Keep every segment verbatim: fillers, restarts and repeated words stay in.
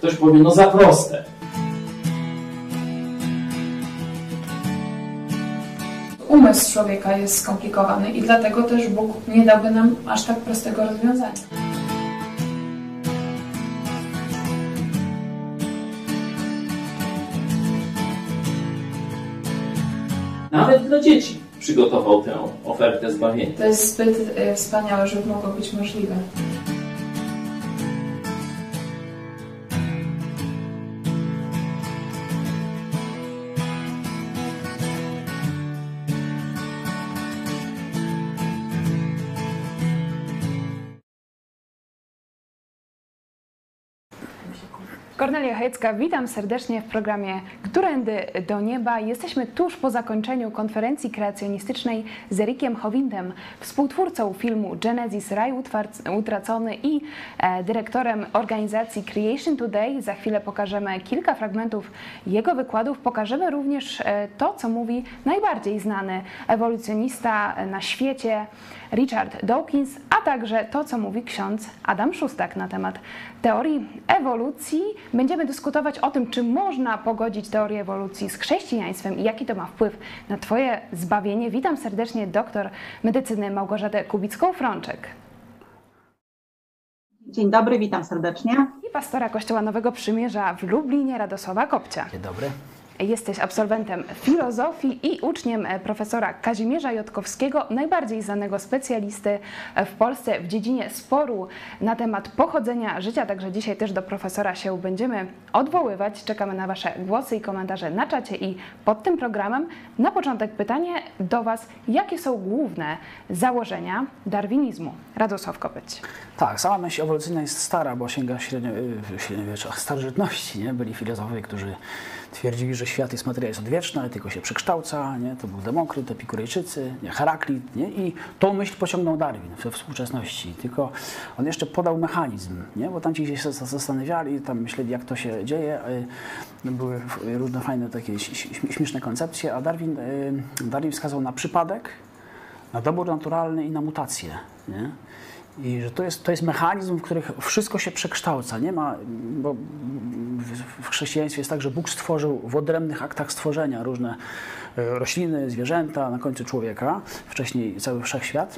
Ktoś powie, no za proste. Umysł człowieka jest skomplikowany i dlatego też Bóg nie dałby nam aż tak prostego rozwiązania. Nawet dla dzieci przygotował tę ofertę zbawienia. To jest zbyt y, wspaniałe, żeby mogło być możliwe. Kornelia Chojecka, witam serdecznie w programie Którędy do Nieba. Jesteśmy tuż po zakończeniu konferencji kreacjonistycznej z Erikiem Howindem, współtwórcą filmu Genesis, Raj Utracony i e, dyrektorem organizacji Creation Today. Za chwilę pokażemy kilka fragmentów jego wykładów. Pokażemy również e, to, co mówi najbardziej znany ewolucjonista na świecie, Richard Dawkins, a także to, co mówi ksiądz Adam Szustak na temat teorii ewolucji. Będziemy dyskutować o tym, czy można pogodzić teorię ewolucji z chrześcijaństwem i jaki to ma wpływ na Twoje zbawienie. Witam serdecznie doktor medycyny Małgorzatę Kubicką-Frączek. Dzień dobry, witam serdecznie. I pastora Kościoła Nowego Przymierza w Lublinie, Radosława Kopcia. Dzień dobry. Jesteś absolwentem filozofii i uczniem profesora Kazimierza Jotkowskiego, najbardziej znanego specjalisty w Polsce w dziedzinie sporu na temat pochodzenia życia. Także dzisiaj też do profesora się będziemy odwoływać. Czekamy na Wasze głosy i komentarze na czacie i pod tym programem. Na początek pytanie do Was. Jakie są główne założenia darwinizmu? Radosław Kopeć. Tak, sama myśl ewolucyjna jest stara, bo sięga średnio, średniowiecza, starożytności. Nie? Byli filozofowie, którzy twierdzili, że świat jest, materia jest odwieczna, tylko się przekształca. Nie? To był Demokryt, Epikurejczycy, nie? Heraklit. Nie? I tą myśl pociągnął Darwin we współczesności. Tylko on jeszcze podał mechanizm, nie? Bo tam ci się zastanawiali, tam myśleli, jak to się dzieje. Były różne fajne takie śmieszne koncepcje, a Darwin, Darwin wskazał na przypadek, na dobór naturalny i na mutację. Nie? I że to jest, to jest mechanizm, w którym wszystko się przekształca. Nie ma, bo w chrześcijaństwie jest tak, że Bóg stworzył w odrębnych aktach stworzenia różne rośliny, zwierzęta, na końcu człowieka, wcześniej cały wszechświat.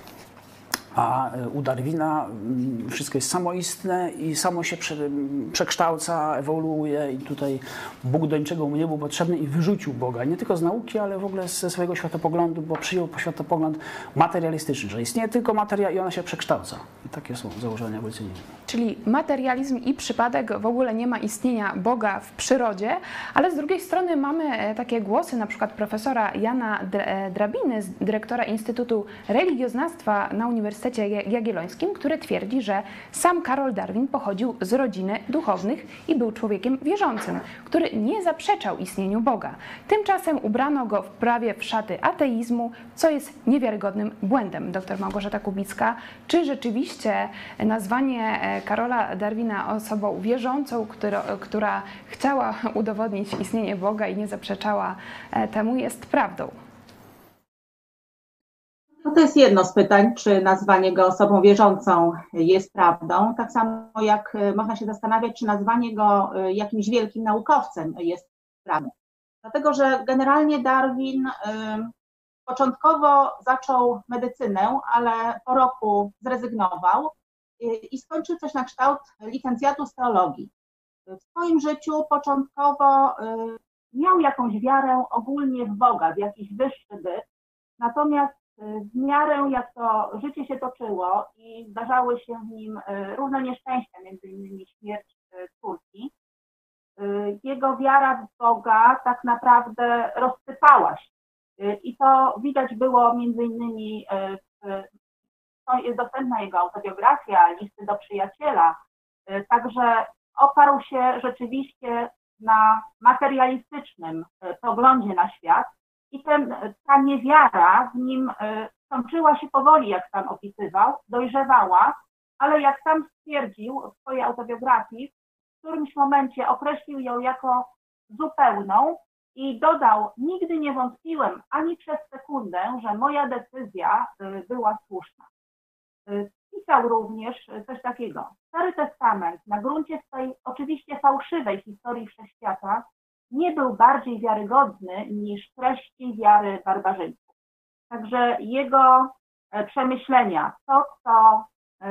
A u Darwina wszystko jest samoistne i samo się prze, przekształca, ewoluuje i tutaj Bóg do niczego mu nie był potrzebny i wyrzucił Boga. Nie tylko z nauki, ale w ogóle ze swojego światopoglądu, bo przyjął światopogląd materialistyczny, że istnieje tylko materia i ona się przekształca. I takie są założenia ewolucyjne. Czyli materializm i przypadek, w ogóle nie ma istnienia Boga w przyrodzie, ale z drugiej strony mamy takie głosy, na przykład profesora Jana Drabiny, dyrektora Instytutu Religioznawstwa na Uniwersytecie Jagiellońskim, który twierdzi, że sam Karol Darwin pochodził z rodziny duchownych i był człowiekiem wierzącym, który nie zaprzeczał istnieniu Boga. Tymczasem ubrano go w prawie w szaty ateizmu, co jest niewiarygodnym błędem. Doktor Małgorzata Kubicka, czy rzeczywiście nazwanie Karola Darwina osobą wierzącą, która, która chciała udowodnić istnienie Boga i nie zaprzeczała temu, jest prawdą? No to jest jedno z pytań, czy nazwanie go osobą wierzącą jest prawdą. Tak samo jak można się zastanawiać, czy nazwanie go jakimś wielkim naukowcem jest prawdą. Dlatego, że generalnie Darwin y, początkowo zaczął medycynę, ale po roku zrezygnował y, i skończył coś na kształt licencjatu z teologii. W swoim życiu początkowo y, miał jakąś wiarę ogólnie w Boga, w jakiś wyższy byt, natomiast w miarę jak to życie się toczyło i zdarzały się w nim różne nieszczęścia, między innymi śmierć córki, jego wiara w Boga tak naprawdę rozsypała się. I to widać było między innymi, w, jest dostępna jego autobiografia, listy do przyjaciela, także oparł się rzeczywiście na materialistycznym poglądzie na świat. I ten, ta niewiara w nim skończyła się powoli, jak sam opisywał, dojrzewała, ale jak sam stwierdził w swojej autobiografii, w którymś momencie określił ją jako zupełną i dodał: nigdy nie wątpiłem ani przez sekundę, że moja decyzja była słuszna. napisał również coś takiego. Stary Testament na gruncie swej oczywiście fałszywej historii wszechświata nie był bardziej wiarygodny niż treści wiary barbarzyńców. Także jego przemyślenia, to co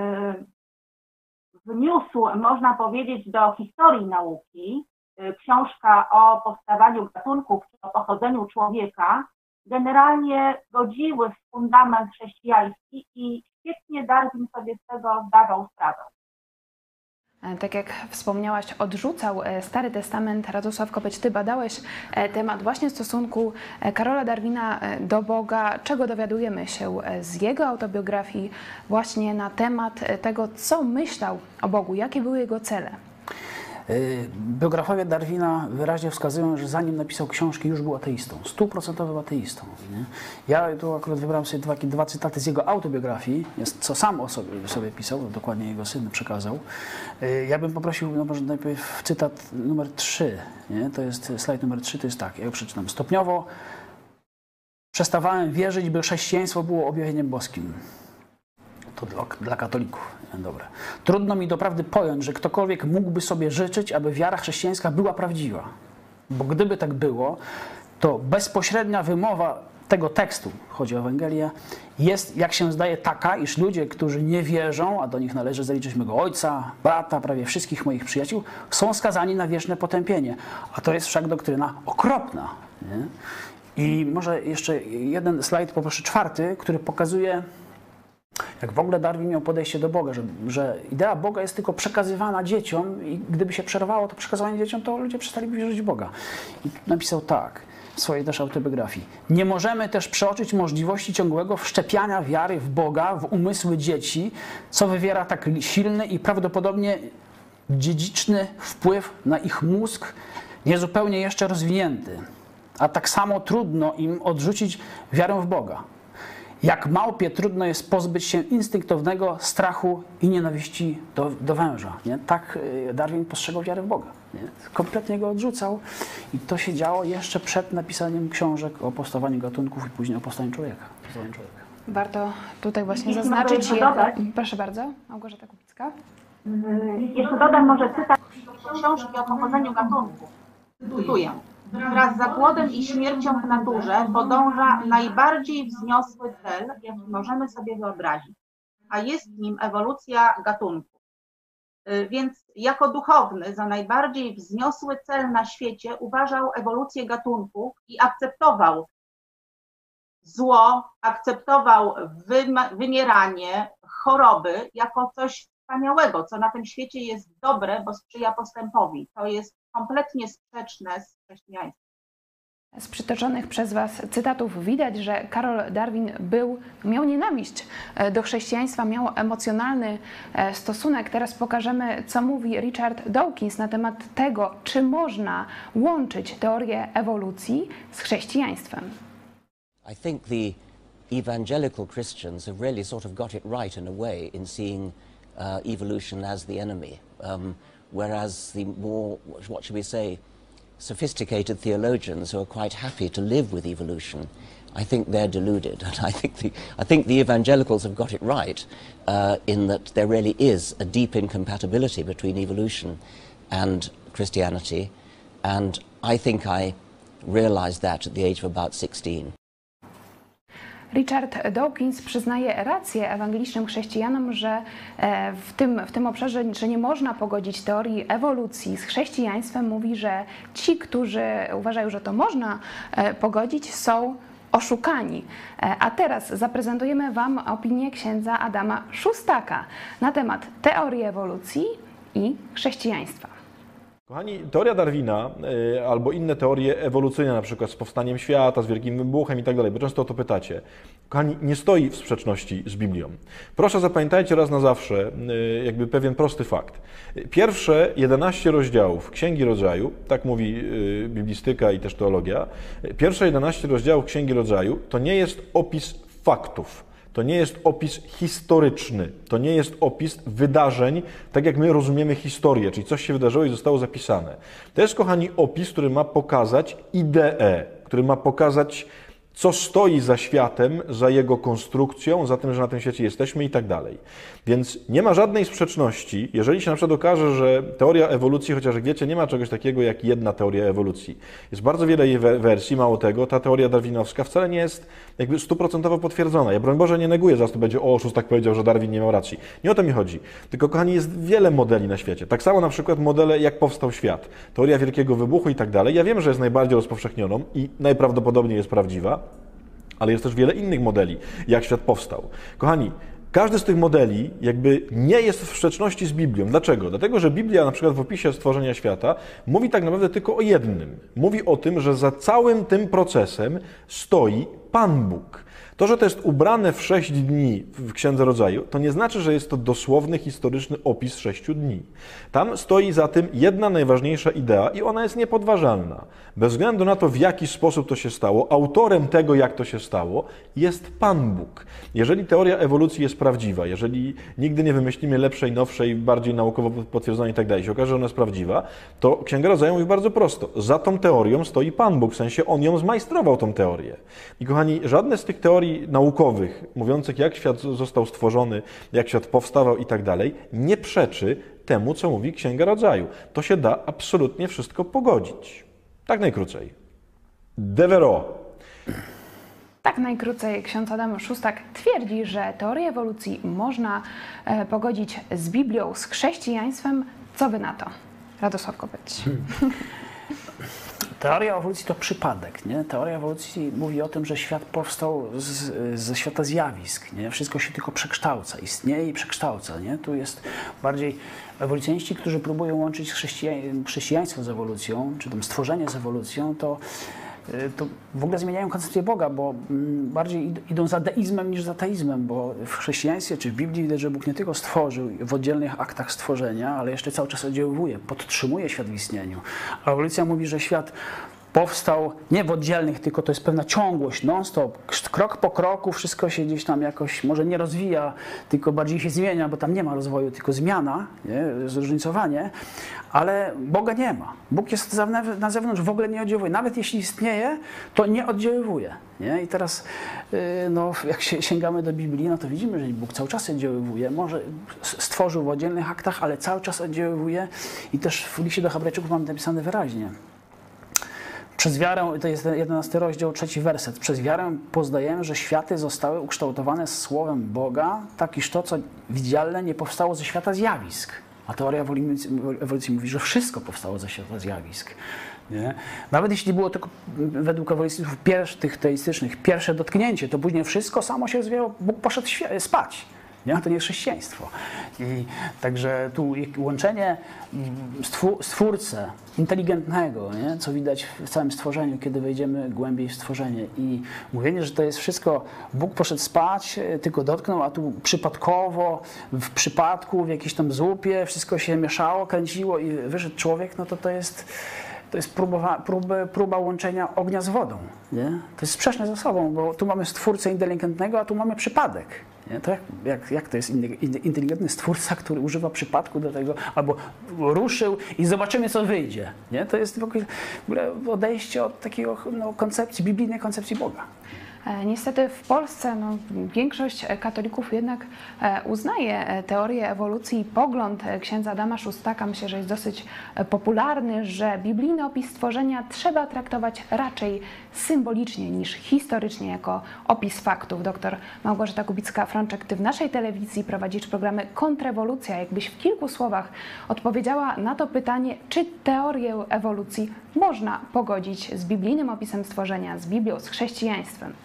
wniósł, można powiedzieć, do historii nauki, książka o powstawaniu gatunków czy o pochodzeniu człowieka, generalnie godziły w fundament chrześcijański i świetnie Darwin sobie z tego zdawał sprawę. Tak jak wspomniałaś, odrzucał Stary Testament. Radosław Kopeć, ty badałeś temat właśnie stosunku Karola Darwina do Boga. Czego dowiadujemy się z jego autobiografii właśnie na temat tego, co myślał o Bogu, jakie były jego cele? Biografowie Darwina wyraźnie wskazują, że zanim napisał książki, już był ateistą, stuprocentowym ateistą. Nie? Ja tu akurat wybrałem sobie dwa, dwa cytaty z jego autobiografii, jest, co sam o sobie, sobie pisał, dokładnie jego syn przekazał. Ja bym poprosił, no może najpierw cytat numer trzy, nie? To jest slajd numer trzy, to jest tak, ja go przeczytam. Stopniowo przestawałem wierzyć, by chrześcijaństwo było objawieniem boskim. To dla, dla katolików. Dobra. Trudno mi doprawdy pojąć, że ktokolwiek mógłby sobie życzyć, aby wiara chrześcijańska była prawdziwa. Bo gdyby tak było, to bezpośrednia wymowa tego tekstu, chodzi o Ewangelię, jest, jak się zdaje, taka, iż ludzie, którzy nie wierzą, a do nich należy zaliczyć mego ojca, brata, prawie wszystkich moich przyjaciół, są skazani na wieczne potępienie. A to jest wszak doktryna okropna. Nie? I może jeszcze jeden slajd, poproszę czwarty, który pokazuje, jak w ogóle Darwin miał podejście do Boga, że, że idea Boga jest tylko przekazywana dzieciom i gdyby się przerwało to przekazywanie dzieciom, to ludzie przestaliby wierzyć w Boga. I napisał tak w swojej też autobiografii. Nie możemy też przeoczyć możliwości ciągłego wszczepiania wiary w Boga w umysły dzieci, co wywiera tak silny i prawdopodobnie dziedziczny wpływ na ich mózg, niezupełnie jeszcze rozwinięty. A tak samo trudno im odrzucić wiarę w Boga. Jak małpie trudno jest pozbyć się instynktownego strachu i nienawiści do, do węża. Nie? Tak Darwin postrzegał wiarę w Boga. Nie? Kompletnie go odrzucał i to się działo jeszcze przed napisaniem książek o powstawaniu gatunków i później o powstaniu człowieka. człowieka. Warto tutaj właśnie Jeśli zaznaczyć... mogę jeszcze dodać, proszę bardzo, Małgorzata Kubicka. Jeszcze dodam może cytat książki o pochodzeniu gatunków. Cytuję. Wraz z zapłodem i śmiercią w naturze podąża najbardziej wzniosły cel, jaki możemy sobie wyobrazić, a jest nim ewolucja gatunku. Więc jako duchowny za najbardziej wzniosły cel na świecie uważał ewolucję gatunków i akceptował zło, akceptował wymieranie, choroby jako coś wspaniałego, co na tym świecie jest dobre, bo sprzyja postępowi. To jest kompletnie sprzeczne z chrześcijaństwem. Z przytoczonych przez Was cytatów widać, że Karol Darwin był, miał nienawiść do chrześcijaństwa, miał emocjonalny stosunek. Teraz pokażemy, co mówi Richard Dawkins na temat tego, czy można łączyć teorię ewolucji z chrześcijaństwem. I think the evangelical Christians have really sort of got it right in a way in seeing uh, evolution as the enemy, um, whereas the more, what should we say, sophisticated theologians who are quite happy to live with evolution, I think they're deluded. And I think the, I think the evangelicals have got it right uh, in that there really is a deep incompatibility between evolution and Christianity, and I think I realized that at the age of about sixteen. Richard Dawkins przyznaje rację ewangelicznym chrześcijanom, że w tym, w tym obszarze, że nie można pogodzić teorii ewolucji z chrześcijaństwem. Mówi, że ci, którzy uważają, że to można pogodzić, są oszukani. A teraz zaprezentujemy Wam opinię księdza Adama Szustaka na temat teorii ewolucji i chrześcijaństwa. Kochani, teoria Darwina y, albo inne teorie ewolucyjne, na przykład z powstaniem świata, z wielkim wybuchem i tak dalej, bo często o to pytacie. Kochani, nie stoi w sprzeczności z Biblią. Proszę zapamiętajcie raz na zawsze y, jakby pewien prosty fakt. Pierwsze jedenaście rozdziałów Księgi Rodzaju, tak mówi y, biblistyka i też teologia, pierwsze jedenaście rozdziałów Księgi Rodzaju to nie jest opis faktów. To nie jest opis historyczny, to nie jest opis wydarzeń, tak jak my rozumiemy historię, czyli coś się wydarzyło i zostało zapisane. To jest, kochani, opis, który ma pokazać ideę, który ma pokazać co stoi za światem, za jego konstrukcją, za tym, że na tym świecie jesteśmy i tak dalej. Więc nie ma żadnej sprzeczności, jeżeli się na przykład okaże, że teoria ewolucji, chociaż jak wiecie, nie ma czegoś takiego jak jedna teoria ewolucji. Jest bardzo wiele jej wersji, mało tego, ta teoria darwinowska wcale nie jest jakby stuprocentowo potwierdzona. Ja broń Boże nie neguję, zaraz to będzie, o, szóstak powiedział, że Darwin nie miał racji. Nie o to mi chodzi. Tylko, kochani, jest wiele modeli na świecie. Tak samo na przykład modele, jak powstał świat. Teoria wielkiego wybuchu i tak dalej. Ja wiem, że jest najbardziej rozpowszechnioną i najprawdopodobniej jest prawdziwa, ale jest też wiele innych modeli, jak świat powstał. Kochani, każdy z tych modeli jakby nie jest w sprzeczności z Biblią. Dlaczego? Dlatego, że Biblia na przykład w opisie stworzenia świata mówi tak naprawdę tylko o jednym. Mówi o tym, że za całym tym procesem stoi Pan Bóg. To, że to jest ubrane w sześć dni w Księdze Rodzaju, to nie znaczy, że jest to dosłowny, historyczny opis sześciu dni. Tam stoi za tym jedna najważniejsza idea i ona jest niepodważalna. Bez względu na to, w jaki sposób to się stało, autorem tego, jak to się stało, jest Pan Bóg. Jeżeli teoria ewolucji jest prawdziwa, jeżeli nigdy nie wymyślimy lepszej, nowszej, bardziej naukowo potwierdzonej i tak dalej, się okaże, że ona jest prawdziwa, to Księga Rodzaju mówi bardzo prosto. Za tą teorią stoi Pan Bóg, w sensie On ją zmajstrował, tą teorię. I kochani, żadne z tych teorii naukowych, mówiących, jak świat został stworzony, jak świat powstawał i tak dalej, nie przeczy temu, co mówi Księga Rodzaju. To się da absolutnie wszystko pogodzić. Tak najkrócej. Devereaux. Tak najkrócej ksiądz Adam Szóstak twierdzi, że teorię ewolucji można e, pogodzić z Biblią, z chrześcijaństwem. Co wy na to? Radosław Kopeć. Hmm. Teoria ewolucji to przypadek, nie? Teoria ewolucji mówi o tym, że świat powstał z, ze świata zjawisk, nie? Wszystko się tylko przekształca, istnieje i przekształca, nie? Tu jest bardziej ewolucjoniści, którzy próbują łączyć chrześcijań, chrześcijaństwo z ewolucją, czy tam stworzenie z ewolucją, to to w ogóle zmieniają koncepcję Boga, bo bardziej idą za deizmem niż za teizmem, bo w chrześcijaństwie czy w Biblii widać, że Bóg nie tylko stworzył w oddzielnych aktach stworzenia, ale jeszcze cały czas oddziałuje, podtrzymuje świat w istnieniu. A ewolucja mówi, że świat powstał nie w oddzielnych, tylko to jest pewna ciągłość, non-stop, krok po kroku, wszystko się gdzieś tam jakoś może nie rozwija, tylko bardziej się zmienia, bo tam nie ma rozwoju, tylko zmiana, nie? Zróżnicowanie, ale Boga nie ma. Bóg jest na zewnątrz, w ogóle nie oddziałuje. Nawet jeśli istnieje, to nie oddziałuje. Nie? I teraz no, jak się sięgamy do Biblii, no to widzimy, że Bóg cały czas oddziaływuje. Może stworzył w oddzielnych aktach, ale cały czas oddziaływuje i też w liście do Hebrajczyków mamy napisane wyraźnie. Przez wiarę, to jest jedenasty rozdział, trzeci werset. Przez wiarę poznajemy, że światy zostały ukształtowane słowem Boga, tak iż to, co widzialne, nie powstało ze świata zjawisk. A teoria ewolucji, ewolucji mówi, że wszystko powstało ze świata zjawisk. Nie? Nawet jeśli było tylko według ewolucjonistów pierwszych, tych teistycznych pierwsze dotknięcie, to później wszystko samo się rozwijało, Bóg poszedł spać. Nie? To nie jest chrześcijaństwo. I także tu łączenie stwórcę inteligentnego, nie? Co widać w całym stworzeniu, kiedy wejdziemy głębiej w stworzenie, i mówienie, że to jest wszystko, Bóg poszedł spać, tylko dotknął, a tu przypadkowo, w przypadku, w jakiejś tam zupie, wszystko się mieszało, kręciło i wyszedł człowiek, no to to jest... To jest próba, próba, próba łączenia ognia z wodą. Nie? To jest sprzeczne ze sobą, bo tu mamy stwórcę inteligentnego, a tu mamy przypadek. Nie? To jak, jak, jak to jest inteligentny stwórca, który używa przypadku do tego, albo ruszył i zobaczymy, co wyjdzie. Nie? To jest w ogóle odejście od takiego no, koncepcji, biblijnej koncepcji Boga. Niestety w Polsce no, większość katolików jednak uznaje teorię ewolucji i pogląd księdza Adama Szóstaka, myślę, że jest dosyć popularny, że biblijny opis stworzenia trzeba traktować raczej symbolicznie niż historycznie jako opis faktów. Doktor Małgorzata Kubicka-Frączek, ty w naszej telewizji prowadzisz programy Kontrrewolucja. Jakbyś w kilku słowach odpowiedziała na to pytanie, czy teorię ewolucji można pogodzić z biblijnym opisem stworzenia, z Biblią, z chrześcijaństwem?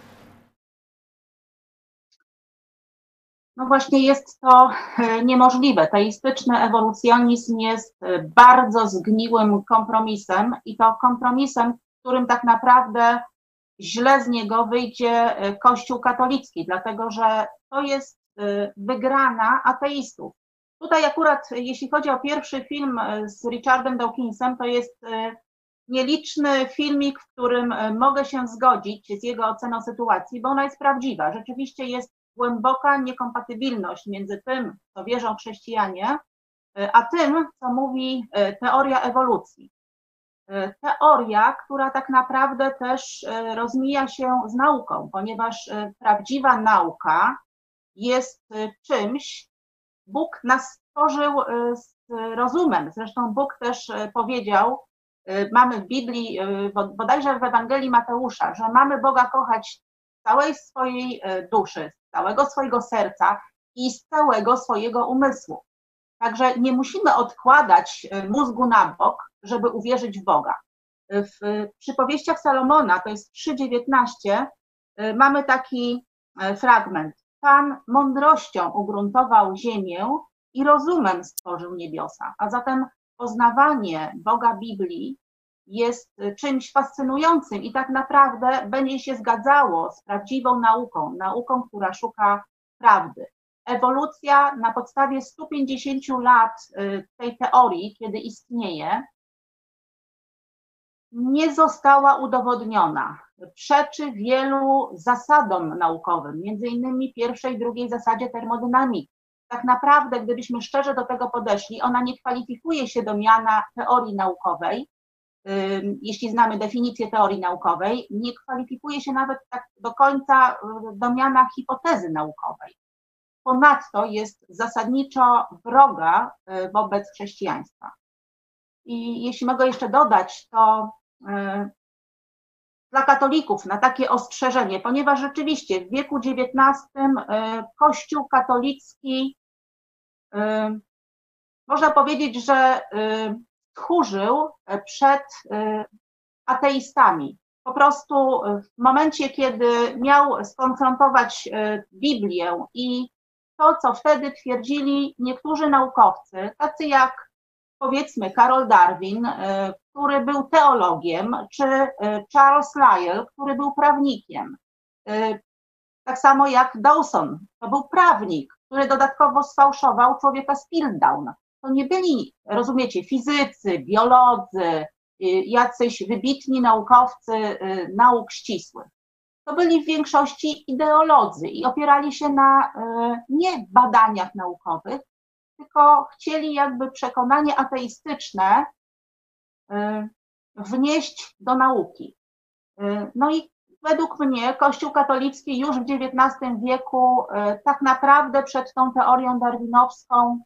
No właśnie jest to niemożliwe. Teistyczny ewolucjonizm jest bardzo zgniłym kompromisem i to kompromisem, w którym tak naprawdę źle z niego wyjdzie Kościół katolicki, dlatego że to jest wygrana ateistów. Tutaj akurat, jeśli chodzi o pierwszy film z Richardem Dawkinsem, to jest nieliczny filmik, w którym mogę się zgodzić z jego oceną sytuacji, bo ona jest prawdziwa. Rzeczywiście jest głęboka niekompatybilność między tym, co wierzą chrześcijanie, a tym, co mówi teoria ewolucji. teoria, która tak naprawdę też rozmija się z nauką, ponieważ prawdziwa nauka jest czymś, Bóg nas stworzył z rozumem. Zresztą Bóg też powiedział, mamy w Biblii, bodajże w Ewangelii Mateusza, że mamy Boga kochać z całej swojej duszy, z całego swojego serca i z całego swojego umysłu. Także nie musimy odkładać mózgu na bok, żeby uwierzyć w Boga. W przypowieściach Salomona, to jest trzy dziewiętnaście, mamy taki fragment. Pan mądrością ugruntował ziemię i rozumem stworzył niebiosa. A zatem poznawanie Boga Biblii jest czymś fascynującym i tak naprawdę będzie się zgadzało z prawdziwą nauką, nauką, która szuka prawdy. Ewolucja na podstawie stu pięćdziesięciu lat tej teorii, kiedy istnieje, nie została udowodniona. Przeczy wielu zasadom naukowym, między innymi pierwszej i drugiej zasadzie termodynamiki. Tak naprawdę, gdybyśmy szczerze do tego podeszli, ona nie kwalifikuje się do miana teorii naukowej, jeśli znamy definicję teorii naukowej, nie kwalifikuje się nawet tak do końca do miana hipotezy naukowej. Ponadto jest zasadniczo wroga wobec chrześcijaństwa. I jeśli mogę jeszcze dodać, to dla katolików na takie ostrzeżenie, ponieważ rzeczywiście w wieku dziewiętnastym Kościół katolicki, można powiedzieć, że tchórzył przed ateistami. Po prostu w momencie, kiedy miał skonfrontować Biblię i to, co wtedy twierdzili niektórzy naukowcy, tacy jak powiedzmy Karol Darwin, który był teologiem, czy Charles Lyell, który był prawnikiem. Tak samo jak Dawson, to był prawnik, który dodatkowo sfałszował człowieka z Piltdown. To nie byli, rozumiecie, fizycy, biolodzy, jacyś wybitni naukowcy nauk ścisłych. To byli w większości ideolodzy i opierali się na nie badaniach naukowych, tylko chcieli jakby przekonanie ateistyczne wnieść do nauki. No i według mnie Kościół katolicki już w dziewiętnastym wieku tak naprawdę przed tą teorią darwinowską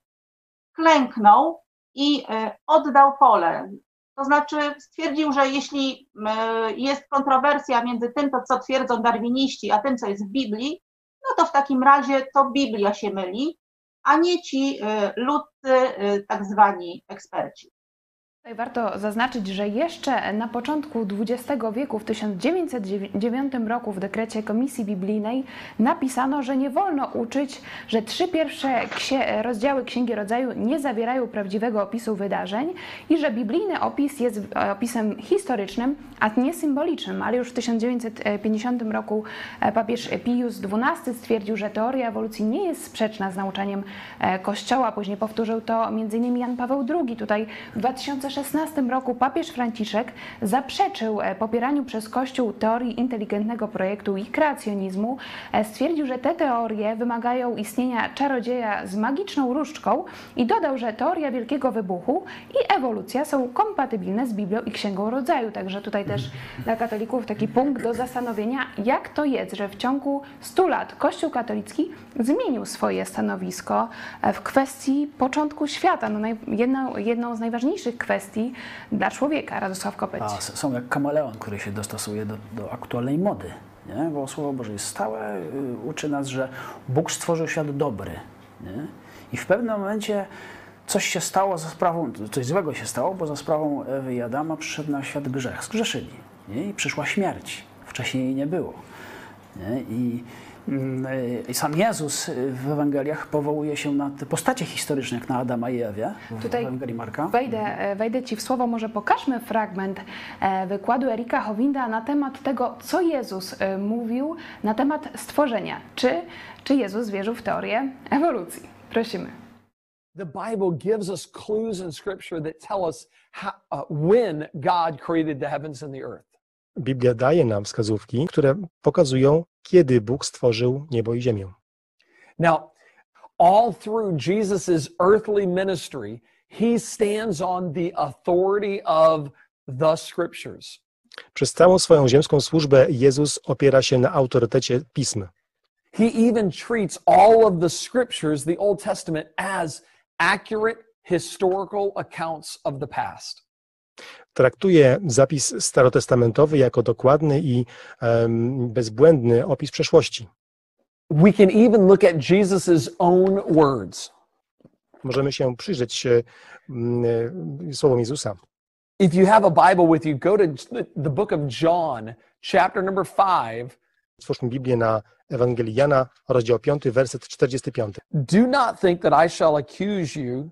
klęknął i oddał pole. To znaczy stwierdził, że jeśli jest kontrowersja między tym, to co twierdzą darwiniści, a tym, co jest w Biblii, no to w takim razie to Biblia się myli, a nie ci ludcy, tak zwani eksperci. Tutaj warto zaznaczyć, że jeszcze na początku dwudziestego wieku, w tysiąc dziewięćset dziewiątym roku w dekrecie Komisji Biblijnej napisano, że nie wolno uczyć, że trzy pierwsze rozdziały Księgi Rodzaju nie zawierają prawdziwego opisu wydarzeń i że biblijny opis jest opisem historycznym, a nie symbolicznym. Ale już w tysiąc dziewięćset pięćdziesiątym roku papież Pius dwunasty stwierdził, że teoria ewolucji nie jest sprzeczna z nauczaniem Kościoła. Później powtórzył to między innymi Jan Paweł drugi. Tutaj w dwa tysiące szesnastym roku papież Franciszek zaprzeczył popieraniu przez Kościół teorii inteligentnego projektu i kreacjonizmu. Stwierdził, że te teorie wymagają istnienia czarodzieja z magiczną różdżką i dodał, że teoria Wielkiego Wybuchu i ewolucja są kompatybilne z Biblią i Księgą Rodzaju. Także tutaj też dla katolików taki punkt do zastanowienia, jak to jest, że w ciągu stu lat Kościół katolicki zmienił swoje stanowisko w kwestii początku świata. No, jedną, jedną z najważniejszych kwestii dla człowieka. Radosław Kopeć. A, są jak kameleon, który się dostosuje do, do aktualnej mody. Nie? Bo Słowo Boże jest stałe, y, uczy nas, że Bóg stworzył świat dobry. Nie? I w pewnym momencie coś się stało za sprawą, coś złego się stało, bo za sprawą Ewy i Adama przyszedł na świat grzech. Zgrzeszyli. Nie? I przyszła śmierć. Wcześniej jej nie było. Nie? I I sam Jezus w Ewangeliach powołuje się na te postacie historyczne, jak na Adama i Ewie w Tutaj Ewangelii Marka. Wejdę, wejdę Ci w słowo, może pokażmy fragment wykładu Erika Howinda na temat tego, co Jezus mówił na temat stworzenia. Czy, czy Jezus wierzył w teorię ewolucji? Prosimy. The Bible gives us clues in Scripture that tell us how, uh, when God created the heavens and the earth. Biblia daje nam wskazówki, które pokazują, kiedy Bóg stworzył niebo i ziemię. Now, all through Jesus's earthly ministry, he stands on the authority of the Scriptures. Przez całą swoją ziemską służbę Jezus opiera się na autorytecie Pism. He even treats all of the Scriptures, the Old Testament, as accurate historical accounts of the past. Traktuje zapis starotestamentowy jako dokładny i um, bezbłędny opis przeszłości. We can even look at Jesus's own words. Możemy się przyjrzeć um, słowom Jezusa. If you have a Bible with you, go to the book of John, chapter number five. Otwórzmy Biblię na Ewangelii Jana, rozdział piąty, werset czterdziesty piąty. Do not think that I shall accuse you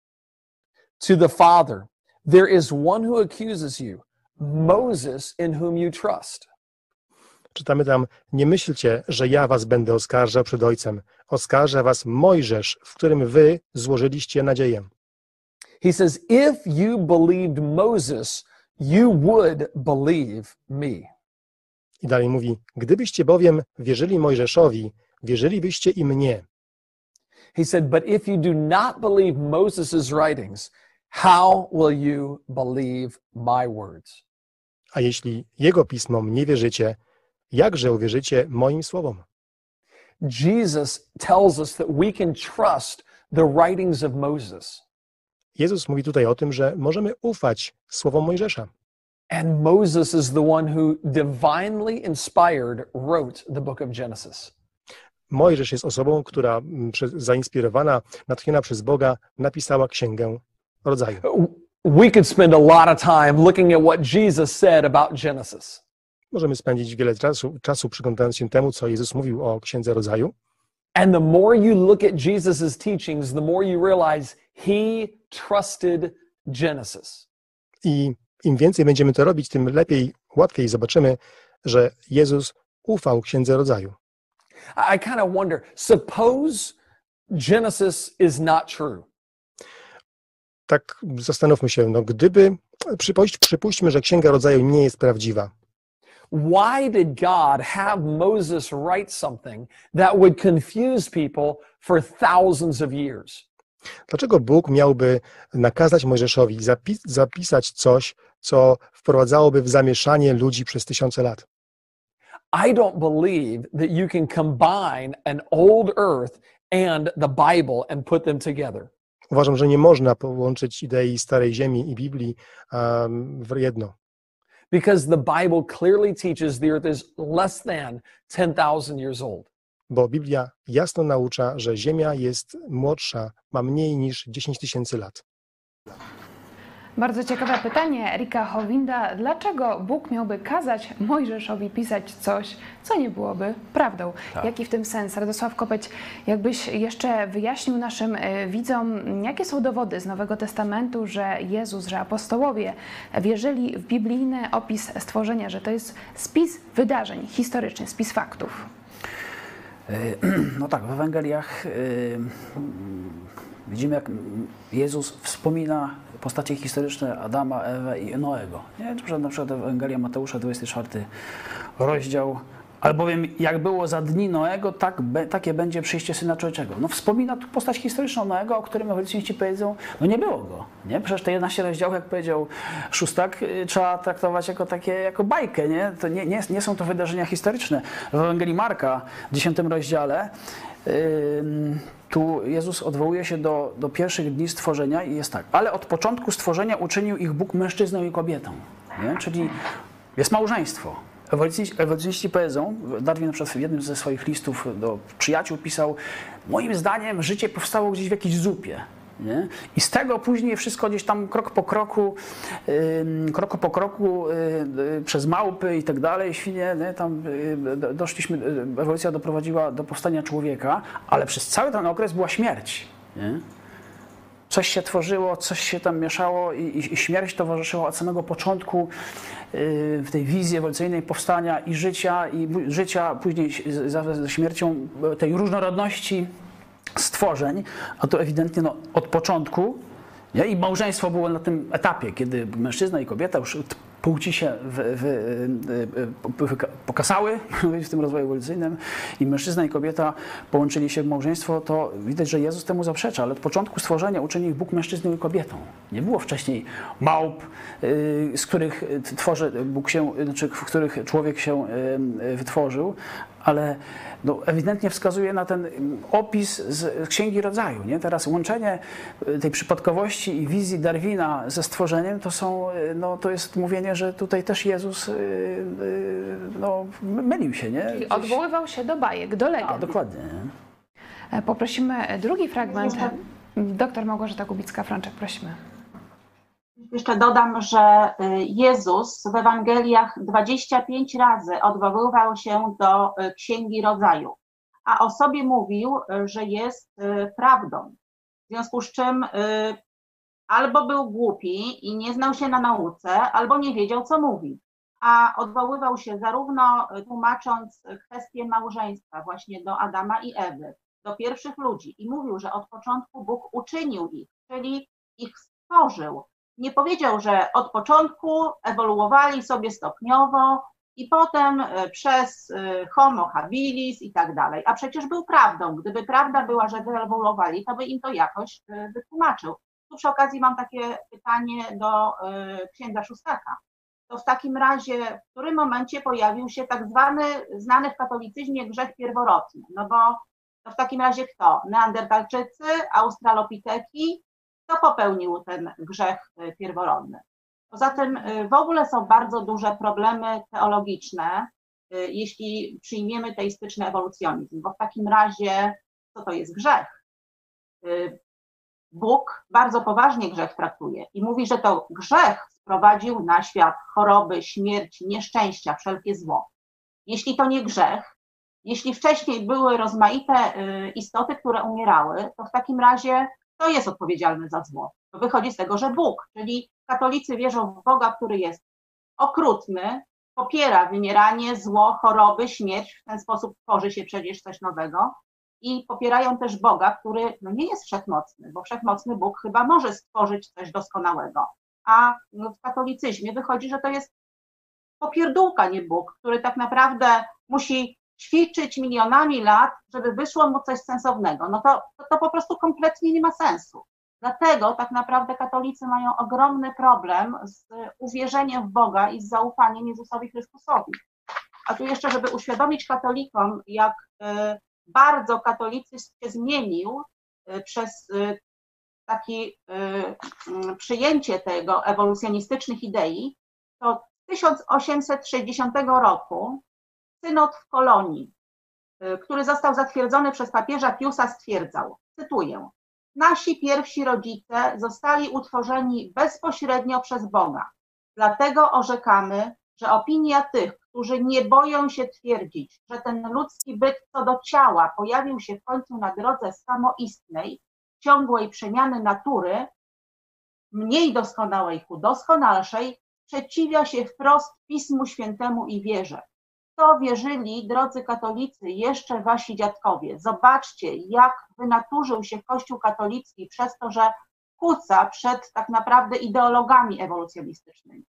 to the Father. There is one who accuses you, Moses, in whom you trust. Czytamy tam, nie myślcie, że ja was będę oskarżał przed Ojcem. Oskarża was Mojżesz, w którym wy złożyliście nadzieję. He says, if you believed Moses, you would believe me. I dalej mówi, gdybyście bowiem wierzyli Mojżeszowi, wierzylibyście i mnie. He said, but if you do not believe Moses' writings, how will you believe my words? A jeśli jego pismom nie wierzycie, jakże uwierzycie moim słowom? Jesus tells us that we can trust the writings of Moses. Jezus mówi tutaj o tym, że możemy ufać słowom Mojżesza. And Moses is the one who divinely inspired wrote the book of Genesis. Mojżesz jest osobą, która zainspirowana, natchniona przez Boga, napisała Księgę Rodzaju. We could spend a lot of time looking at what Jesus said about Genesis. Możemy spędzić wiele czasu, czasu przyglądając się temu, co Jezus mówił o Księdze Rodzaju. And the more you look at Jesus's teachings, the more you realize he trusted Genesis. I im więcej będziemy to robić, tym lepiej, łatwiej zobaczymy, że Jezus ufał Księdze Rodzaju. I kind of wonder, suppose Genesis is not true. Tak zastanówmy się, no gdyby, przypuść, przypuśćmy, że Księga Rodzaju nie jest prawdziwa. Why did God have Moses write something that would confuse people for thousands of years? Dlaczego Bóg miałby nakazać Mojżeszowi zapis- zapisać coś, co wprowadzałoby w zamieszanie ludzi przez tysiące lat? I don't believe that you can combine an old earth and the Bible and put them together. Uważam, że nie można połączyć idei Starej Ziemi i Biblii um, w jedno. Because the Bible clearly teaches the earth is less than ten thousand years old. Bo Biblia jasno naucza, że Ziemia jest młodsza, ma mniej niż dziesięć tysięcy lat. Bardzo ciekawe pytanie Erika Howinda. Dlaczego Bóg miałby kazać Mojżeszowi pisać coś, co nie byłoby prawdą? Tak. Jaki w tym sens? Radosław Kopeć, jakbyś jeszcze wyjaśnił naszym widzom, jakie są dowody z Nowego Testamentu, że Jezus, że apostołowie wierzyli w biblijny opis stworzenia, że to jest spis wydarzeń historycznych, spis faktów? No tak, w Ewangeliach yy, widzimy, jak Jezus wspomina postacie historyczne Adama, Ewę i Noego. Nie? Na przykład Ewangelia Mateusza, dwudziesty czwarty rozdział. Albowiem jak było za dni Noego, tak be, takie będzie przyjście Syna Człowieczego. No wspomina tu postać historyczną Noego, o którym ewolucjoniści powiedzą, no nie było go. Nie? Przecież te jedenaście rozdziałów, jak powiedział Szóstak, trzeba traktować jako takie, jako bajkę. Nie? To nie, nie, nie są to wydarzenia historyczne. W Ewangelii Marka, w dziesiątym rozdziale, yy, tu Jezus odwołuje się do, do pierwszych dni stworzenia i jest tak. Ale od początku stworzenia uczynił ich Bóg mężczyzną i kobietą. Nie? Czyli jest małżeństwo. Ewolucjoniści powiedzą, Darwin na przykład w jednym ze swoich listów do przyjaciół pisał, moim zdaniem życie powstało gdzieś w jakiejś zupie. Nie? I z tego później wszystko gdzieś tam krok po kroku, yy, krok po kroku yy, przez małpy i tak dalej, świnie, nie? Tam yy, doszliśmy, yy, ewolucja doprowadziła do powstania człowieka, ale przez cały ten okres była śmierć. Nie? Coś się tworzyło, coś się tam mieszało i, i, i śmierć towarzyszyła od samego początku yy, w tej wizji ewolucyjnej powstania i życia, i życia później ze śmiercią tej różnorodności stworzeń, a to ewidentnie no, od początku, nie? I małżeństwo było na tym etapie, kiedy mężczyzna i kobieta już płci się w, w, w, pokasały w tym rozwoju ewolucyjnym i mężczyzna i kobieta połączyli się w małżeństwo, to widać, że Jezus temu zaprzecza, ale od początku stworzenia uczynił ich Bóg mężczyzną i kobietą. Nie było wcześniej małp, z których tworzy Bóg się, znaczy w których człowiek się wytworzył, ale no, ewidentnie wskazuje na ten opis z Księgi Rodzaju. Nie? Teraz łączenie tej przypadkowości i wizji Darwina ze stworzeniem to, są, no, to jest mówienie, że tutaj też Jezus no, mylił się. Nie? Czyli odwoływał się do bajek, do legend. A, dokładnie. Nie? Poprosimy drugi fragment. Doktor Małgorzata Kubicka-Frączek, prosimy. Jeszcze dodam, że Jezus w Ewangeliach dwadzieścia pięć razy odwoływał się do Księgi Rodzaju, a o sobie mówił, że jest prawdą. W związku z czym albo był głupi i nie znał się na nauce, albo nie wiedział, co mówi. A odwoływał się zarówno tłumacząc kwestię małżeństwa właśnie do Adama i Ewy, do pierwszych ludzi i mówił, że od początku Bóg uczynił ich, czyli ich stworzył. Nie powiedział, że od początku ewoluowali sobie stopniowo i potem przez homo habilis i tak dalej. A przecież był prawdą. Gdyby prawda była, że wyewoluowali, to by im to jakoś wytłumaczył. Tu przy okazji mam takie pytanie do księdza Szustaka. To w takim razie w którym momencie pojawił się tak zwany, znany w katolicyzmie grzech pierworodny? No bo to w takim razie kto? Neandertalczycy, australopiteki? Kto popełnił ten grzech pierworodny? Poza tym w ogóle są bardzo duże problemy teologiczne, jeśli przyjmiemy teistyczny ewolucjonizm, bo w takim razie co to jest grzech? Bóg bardzo poważnie grzech traktuje i mówi, że to grzech sprowadził na świat choroby, śmierć, nieszczęścia, wszelkie zło. Jeśli to nie grzech, jeśli wcześniej były rozmaite istoty, które umierały, to w takim razie kto jest odpowiedzialny za zło? To wychodzi z tego, że Bóg, czyli katolicy wierzą w Boga, który jest okrutny, popiera wymieranie, zło, choroby, śmierć, w ten sposób tworzy się przecież coś nowego i popierają też Boga, który no nie jest wszechmocny, bo wszechmocny Bóg chyba może stworzyć coś doskonałego, a w katolicyzmie wychodzi, że to jest popierdółka, nie Bóg, który tak naprawdę musi ćwiczyć milionami lat, żeby wyszło mu coś sensownego. No to, to, to po prostu kompletnie nie ma sensu. Dlatego tak naprawdę katolicy mają ogromny problem z uwierzeniem w Boga i z zaufaniem Jezusowi Chrystusowi. A tu jeszcze, żeby uświadomić katolikom, jak bardzo katolicyzm się zmienił przez takie przyjęcie tego ewolucjonistycznych idei, to w tysiąc osiemset sześćdziesiątego roku synod w Kolonii, który został zatwierdzony przez papieża Piusa, stwierdzał, cytuję, nasi pierwsi rodzice zostali utworzeni bezpośrednio przez Boga. Dlatego orzekamy, że opinia tych, którzy nie boją się twierdzić, że ten ludzki byt co do ciała pojawił się w końcu na drodze samoistnej, ciągłej przemiany natury, mniej doskonałej ku doskonalszej, sprzeciwia się wprost Pismu Świętemu i wierze. To wierzyli, drodzy katolicy, jeszcze wasi dziadkowie. Zobaczcie, jak wynaturzył się Kościół katolicki przez to, że kuca przed tak naprawdę ideologami ewolucjonistycznymi.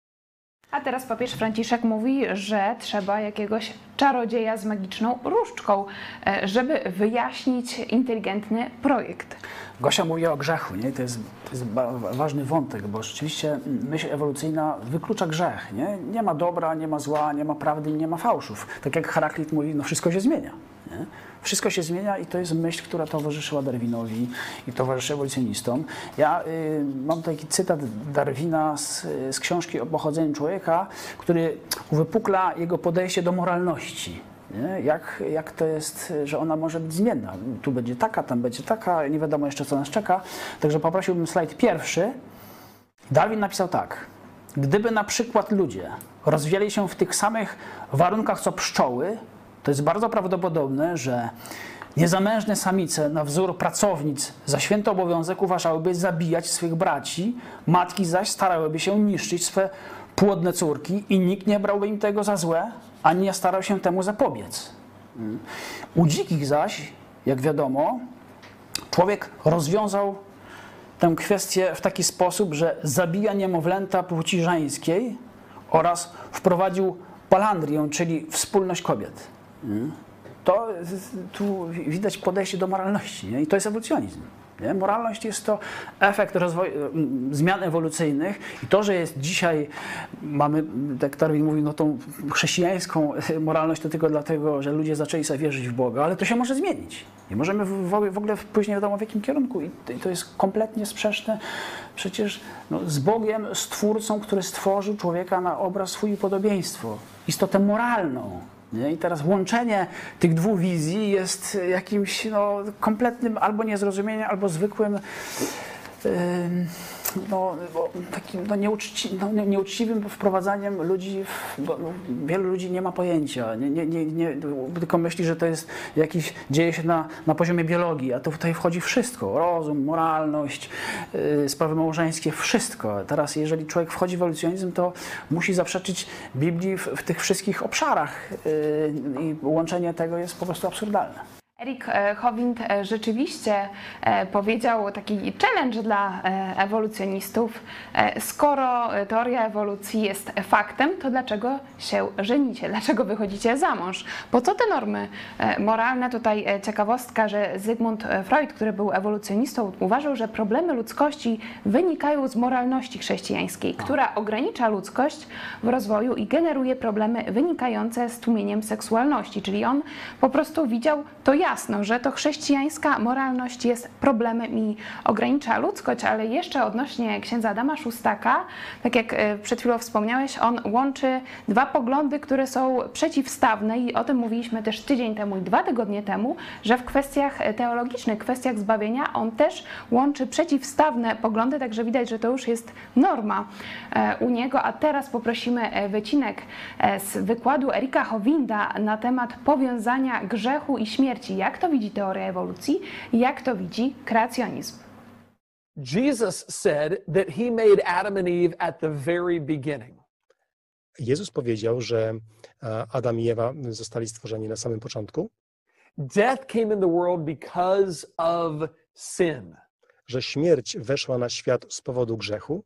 A teraz papież Franciszek mówi, że trzeba jakiegoś czarodzieja z magiczną różdżką, żeby wyjaśnić inteligentny projekt. Gosia mówiła o grzechu, nie? To jest, to jest ważny wątek, bo rzeczywiście myśl ewolucyjna wyklucza grzech. Nie? Nie ma dobra, nie ma zła, nie ma prawdy, nie ma fałszów. Tak jak Heraklit mówi, no wszystko się zmienia. Nie? Wszystko się zmienia i to jest myśl, która towarzyszyła Darwinowi i towarzyszy ewolucjonistom. Ja y, mam taki cytat Darwina z, z książki o pochodzeniu człowieka, który uwypukla jego podejście do moralności. Nie? Jak, jak to jest, że ona może być zmienna. Tu będzie taka, tam będzie taka, nie wiadomo jeszcze, co nas czeka. Także poprosiłbym slajd pierwszy. Darwin napisał tak. Gdyby na przykład ludzie rozwijali się w tych samych warunkach co pszczoły, to jest bardzo prawdopodobne, że niezamężne samice na wzór pracownic za święty obowiązek uważałyby zabijać swych braci, matki zaś starałyby się niszczyć swe płodne córki i nikt nie brałby im tego za złe, ani nie starał się temu zapobiec. U dzikich zaś, jak wiadomo, człowiek rozwiązał tę kwestię w taki sposób, że zabija niemowlęta płci żeńskiej, oraz wprowadził polandrię, czyli wspólność kobiet. To tu widać podejście do moralności, nie? I to jest ewolucjonizm. Nie? Moralność jest to efekt rozwoju, zmian ewolucyjnych i to, że jest dzisiaj, mamy, jak Darwin mówi, no tą chrześcijańską moralność to tylko dlatego, że ludzie zaczęli sobie wierzyć w Boga, ale to się może zmienić. Nie możemy w, w ogóle pójść nie wiadomo w jakim kierunku i to jest kompletnie sprzeczne przecież no, z Bogiem, z Twórcą, który stworzył człowieka na obraz swój i podobieństwo, istotę moralną. Nie? I teraz łączenie tych dwóch wizji jest jakimś no, kompletnym albo niezrozumieniem, albo zwykłym yy, no, takim no, nieuczci, no, nieuczciwym wprowadzaniem ludzi, w, bo no, wielu ludzi nie ma pojęcia, nie, nie, nie, nie, tylko myśli, że to jest jakiś, dzieje się na, na poziomie biologii, a to tutaj wchodzi wszystko, rozum, moralność, yy, sprawy małżeńskie, wszystko. Teraz jeżeli człowiek wchodzi w ewolucjonizm, to musi zaprzeczyć Biblii w, w tych wszystkich obszarach yy, i łączenie tego jest po prostu absurdalne. Erik Howind rzeczywiście powiedział taki challenge dla ewolucjonistów. Skoro teoria ewolucji jest faktem, to dlaczego się żenicie? Dlaczego wychodzicie za mąż? Po co te normy moralne? Tutaj ciekawostka, że Zygmunt Freud, który był ewolucjonistą, uważał, że problemy ludzkości wynikają z moralności chrześcijańskiej, która ogranicza ludzkość w rozwoju i generuje problemy wynikające z tłumieniem seksualności. Czyli on po prostu widział to jasno, że to chrześcijańska moralność jest problemem i ogranicza ludzkość, ale jeszcze odnośnie księdza Adama Szóstaka, tak jak przed chwilą wspomniałeś, on łączy dwa poglądy, które są przeciwstawne i o tym mówiliśmy też tydzień temu i dwa tygodnie temu, że w kwestiach teologicznych, kwestiach zbawienia on też łączy przeciwstawne poglądy, także widać, że to już jest norma u niego, a teraz poprosimy wycinek z wykładu Erika Howinda na temat powiązania grzechu i śmierci. Jak to widzi teoria ewolucji? Jak to widzi kreacjonizm? Jesus said that he made Adam and Eve at the very beginning. Jezus powiedział, że Adam i Ewa zostali stworzeni na samym początku. Death came in the world because of sin. Że śmierć weszła na świat z powodu grzechu.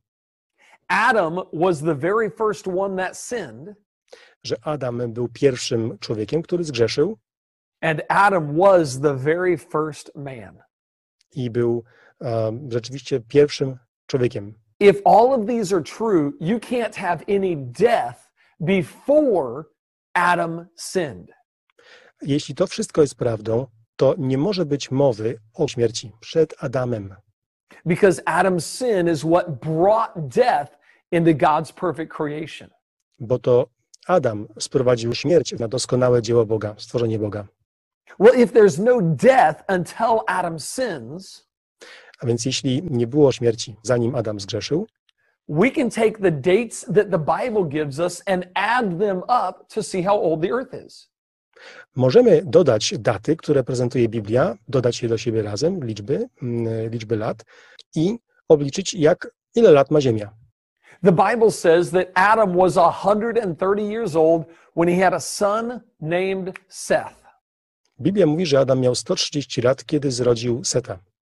Adam was the very first one that sinned. Że Adam był pierwszym człowiekiem, który zgrzeszył. And Adam was the very first man. I był um, rzeczywiście pierwszym człowiekiem. If all of these are true, you can't have any death before Adam sinned. Jeśli to wszystko jest prawdą, to nie może być mowy o śmierci przed Adamem. Because Adam's sin is what brought death into God's perfect creation. Bo to Adam sprowadził śmierć na doskonałe dzieło Boga, stworzenie Boga. Well, if there's no death until Adam sins, a więc jeśli nie było śmierci, zanim Adam zgrzeszył, we can take the dates that the Bible gives us and add them up to see how old the earth is. Możemy dodać daty, które prezentuje Biblia, dodać je do siebie razem, liczby, liczby lat i obliczyć, jak ile lat ma Ziemia. The Bible says that Adam was one hundred thirty years old when he had a son named Seth. Biblia mówi, że Adam miał sto trzydzieści lat, kiedy zrodził Seta.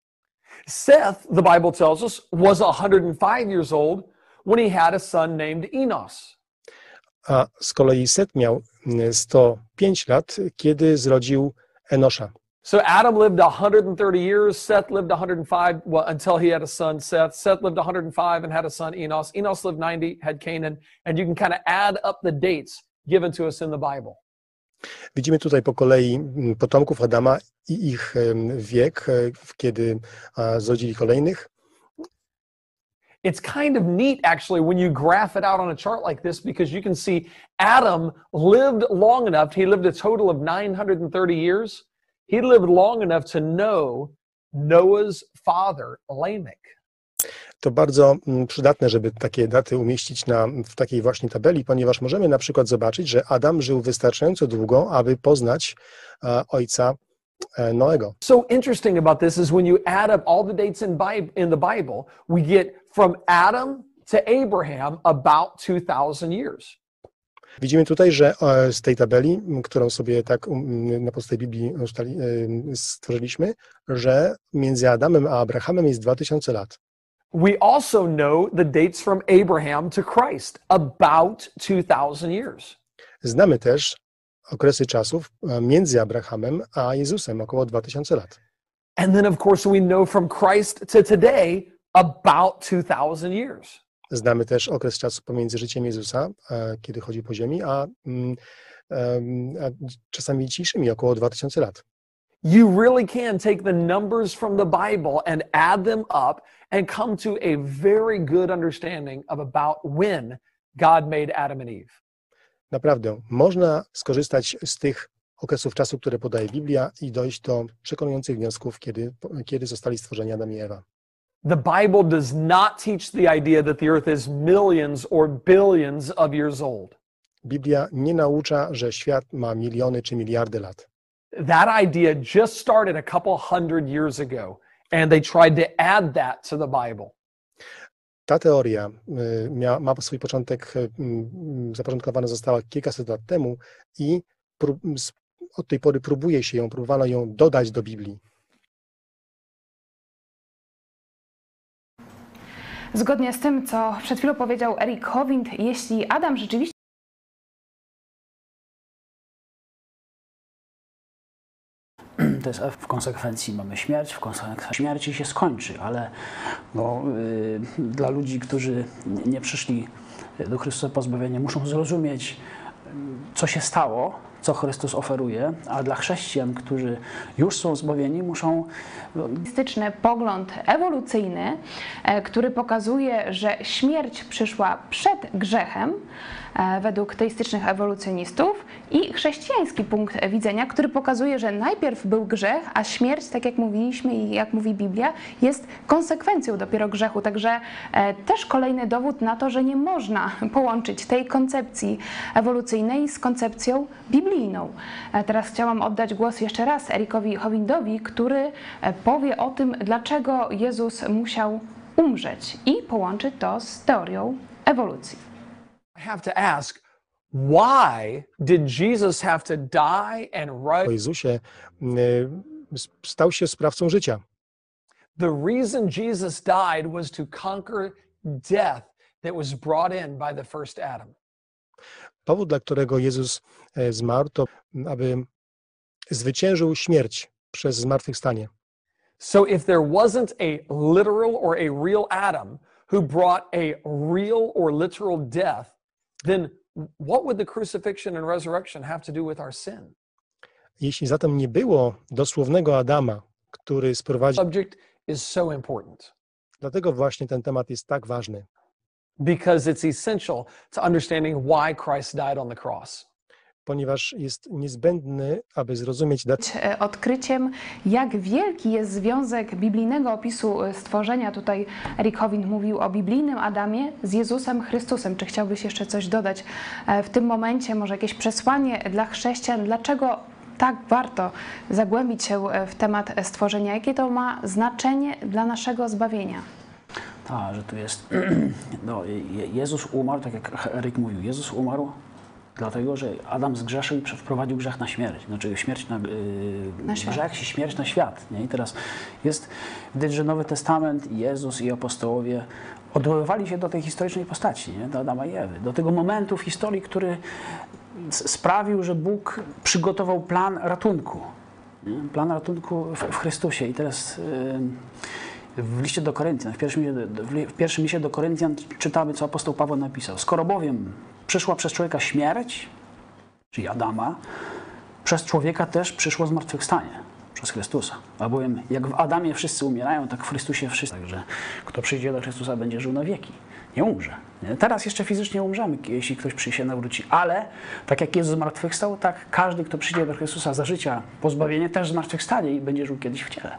Seth, the Bible tells us, was one hundred five years old when he had a son named Enos. A z kolei Set miał sto pięć lat, kiedy zrodził Enosza. So Adam lived one hundred thirty years, Seth lived one hundred five, well, until he had a son, Seth. Seth lived one hundred five and had a son, Enos. Enos lived ninety, had Canaan, and you can kind of add up the dates given to us in the Bible. Widzimy tutaj po kolei potomków Adama i ich wiek, kiedy zrodzili kolejnych. It's kind of neat, actually, when you graph it out on a chart like this, because you can see Adam lived long enough. He lived a total of nine hundred thirty years. He lived long enough to know Noah's father, Lamech. To bardzo przydatne, żeby takie daty umieścić na, w takiej właśnie tabeli, ponieważ możemy na przykład zobaczyć, że Adam żył wystarczająco długo, aby poznać e, ojca e, Noego. So interesting about this is when you add up all the dates in, Bible, in the Bible, we get from Adam to Abraham about two thousand years. Widzimy tutaj, że z tej tabeli, którą sobie tak na podstawie Biblii stworzyliśmy, że między Adamem a Abrahamem jest dwa tysiące lat. We also know the dates from Abraham to Christ, about two thousand years. Znamy też okresy czasów e, między Abrahamem a Jezusem, około dwa tysiące lat. And then, of course, we know from Christ to today about two thousand years. Znamy też okres czasu pomiędzy życiem Jezusa, e, kiedy chodził po ziemi, a, mm, em, a czasami dzisiejszymi, około dwa tysiące lat. You really can take the numbers from the Bible and add them up and come to a very good understanding of about when God made Adam and Eve. Naprawdę, można skorzystać z tych okresów czasu, które podaje Biblia i dojść do przekonujących wniosków, kiedy, kiedy zostali stworzeni Adam i Ewa. The Bible does not teach the idea that the earth is millions or billions of years old. Biblia nie naucza, że świat ma miliony czy miliardy lat. That idea just started a couple hundred years ago, and they tried to add that to the Bible. Ta teoria y, mia, ma swój początek, y, y, zapoczątkowana została kilkaset lat temu i prób, z, od tej pory próbuje się ją, próbowano ją dodać do Biblii. Zgodnie z tym, co przed chwilą powiedział Eric Hovind, jeśli Adam rzeczywiście To jest w konsekwencji mamy śmierć, w konsekwencji śmierci się skończy, ale no, y, dla ludzi, którzy nie przyszli do Chrystusa po zbawienie, muszą zrozumieć, co się stało, co Chrystus oferuje, a dla chrześcijan, którzy już są zbawieni, muszą... teistyczny pogląd ewolucyjny, e, który pokazuje, że śmierć przyszła przed grzechem, e, według teistycznych ewolucjonistów, i chrześcijański punkt widzenia, który pokazuje, że najpierw był grzech, a śmierć, tak jak mówiliśmy i jak mówi Biblia, jest konsekwencją dopiero grzechu. Także e, też kolejny dowód na to, że nie można połączyć tej koncepcji ewolucyjnej z koncepcją biblijną. E, teraz chciałam oddać głos jeszcze raz Ericowi Hovindowi, który e, powie o tym, dlaczego Jezus musiał umrzeć i połączy to z teorią ewolucji. I have to ask, why did Jesus have to die and Po rise? Jezusie y, stał się sprawcą życia. The reason Jesus died was to conquer death that was brought in by the first Adam. Powód, dla którego Jezus e, zmarł, to aby zwyciężył śmierć przez zmartwychwstanie. So if there wasn't a literal or a real Adam who brought a real or literal death, then what would the crucifixion and resurrection have to do with our sin? Jeśli zatem nie było dosłownego Adama, który sprowadził, Subject is so important dlatego właśnie ten temat jest tak ważny, because it's essential to understanding why Christ died on the cross. ponieważ jest niezbędny, aby zrozumieć dat- E, Odkryciem, jak wielki jest związek biblijnego opisu stworzenia. Tutaj Eric Hovind mówił o biblijnym Adamie z Jezusem Chrystusem. Czy chciałbyś jeszcze coś dodać e, w tym momencie? Może jakieś przesłanie dla chrześcijan? Dlaczego tak warto zagłębić się w temat stworzenia? Jakie to ma znaczenie dla naszego zbawienia? Tak, że tu jest... No, Je- Jezus umarł, tak jak Eryk mówił, Jezus umarł dlatego, że Adam zgrzeszył i wprowadził grzech na śmierć. Znaczy śmierć na, yy, Na świat. grzech i śmierć na świat. Nie? I teraz jest widać, że Nowy Testament, Jezus i apostołowie odwoływali się do tej historycznej postaci, nie? Do Adama i Ewy, do tego momentu w historii, który s- sprawił, że Bóg przygotował plan ratunku. Nie? Plan ratunku w, w Chrystusie. I teraz yy, w liście do Koryntian, w pierwszym, liście do- w pierwszym liście do Koryntian czytamy, co apostoł Paweł napisał. Skoro bowiem przyszła przez człowieka śmierć, czyli Adama, przez człowieka też przyszło zmartwychwstanie, przez Chrystusa. Albowiem jak w Adamie wszyscy umierają, tak w Chrystusie wszyscy. Także kto przyjdzie do Chrystusa, będzie żył na wieki. Nie umrze. Nie? Teraz jeszcze fizycznie umrzemy, jeśli ktoś przyjdzie się nawróci, ale tak jak Jezus zmartwychwstał, tak każdy, kto przyjdzie do Chrystusa za życia, pozbawienie, też zmartwychwstanie i będzie żył kiedyś w ciele.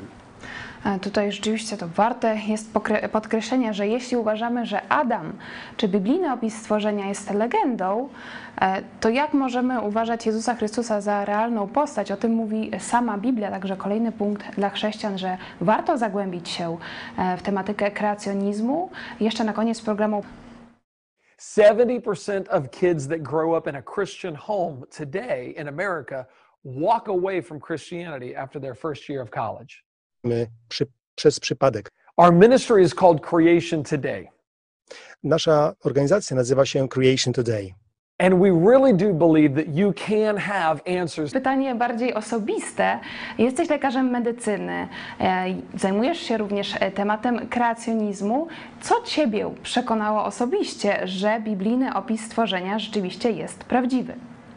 E, Tutaj rzeczywiście to warte jest pokre- podkreślenia, że jeśli uważamy, że Adam czy biblijny opis stworzenia jest legendą, e, to jak możemy uważać Jezusa Chrystusa za realną postać? O tym mówi sama Biblia, także kolejny punkt dla chrześcijan, że warto zagłębić się e, w tematykę kreacjonizmu. Jeszcze na koniec programu seventy percent of kids that grow up in a Christian home today in America walk away from Christianity after their first year of college. my przy, przez przypadek. Our ministry is called Creation Today. Nasza organizacja nazywa się Creation Today. And we really do believe that you can have answers. Pytanie bardziej osobiste. Jesteś lekarzem medycyny, e, zajmujesz się również tematem kreacjonizmu. Co Ciebie przekonało osobiście, że biblijny opis stworzenia rzeczywiście jest prawdziwy?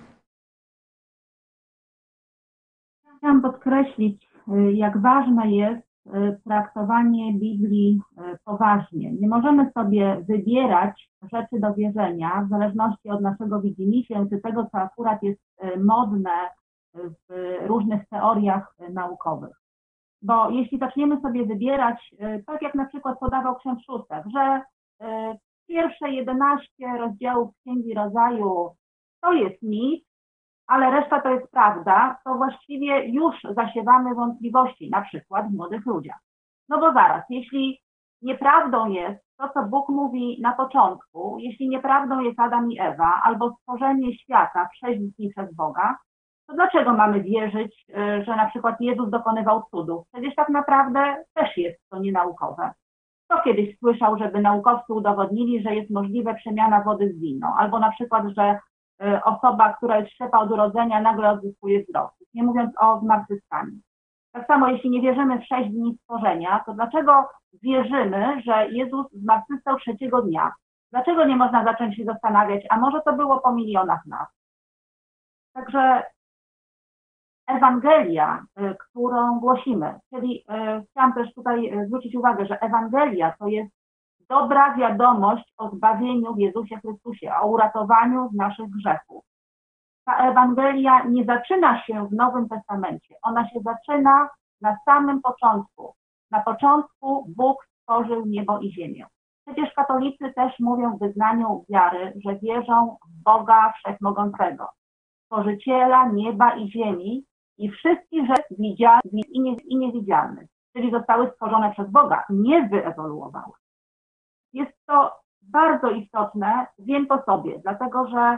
Chciałam podkreślić, jak ważne jest traktowanie Biblii poważnie. Nie możemy sobie wybierać rzeczy do wierzenia w zależności od naszego widzimisię, czy tego, co akurat jest modne w różnych teoriach naukowych. Bo jeśli zaczniemy sobie wybierać, tak jak na przykład podawał ksiądz Szuster, że pierwsze jedenaście rozdziałów Księgi Rodzaju to jest mit, ale reszta to jest prawda, to właściwie już zasiewamy wątpliwości, na przykład w młodych ludziach. No bo zaraz, jeśli nieprawdą jest to, co Bóg mówi na początku, jeśli nieprawdą jest Adam i Ewa, albo stworzenie świata w sześć dni przez Boga, to dlaczego mamy wierzyć, że na przykład Jezus dokonywał cudów? Przecież tak naprawdę też jest to nienaukowe. Kto kiedyś słyszał, żeby naukowcy udowodnili, że jest możliwe przemiana wody w wino, albo na przykład, że osoba, która jest ślepa od urodzenia, nagle odzyskuje wzrok, nie mówiąc o zmartwychwstaniu. Tak samo, jeśli nie wierzymy w sześć dni stworzenia, to dlaczego wierzymy, że Jezus zmartwychwstał trzeciego dnia? Dlaczego nie można zacząć się zastanawiać, a może to było po milionach lat? Także Ewangelia, którą głosimy, czyli chciałam też tutaj zwrócić uwagę, że Ewangelia to jest dobra wiadomość o zbawieniu w Jezusie Chrystusie, o uratowaniu z naszych grzechów. Ta Ewangelia nie zaczyna się w Nowym Testamencie, ona się zaczyna na samym początku. Na początku Bóg stworzył niebo i ziemię. Przecież katolicy też mówią w wyznaniu wiary, że wierzą w Boga Wszechmogącego, Stworzyciela nieba i ziemi i wszystkich rzeczy widzialnych i niewidzialnych, czyli zostały stworzone przez Boga, nie wyewoluowały. Jest to bardzo istotne, wiem po sobie, dlatego że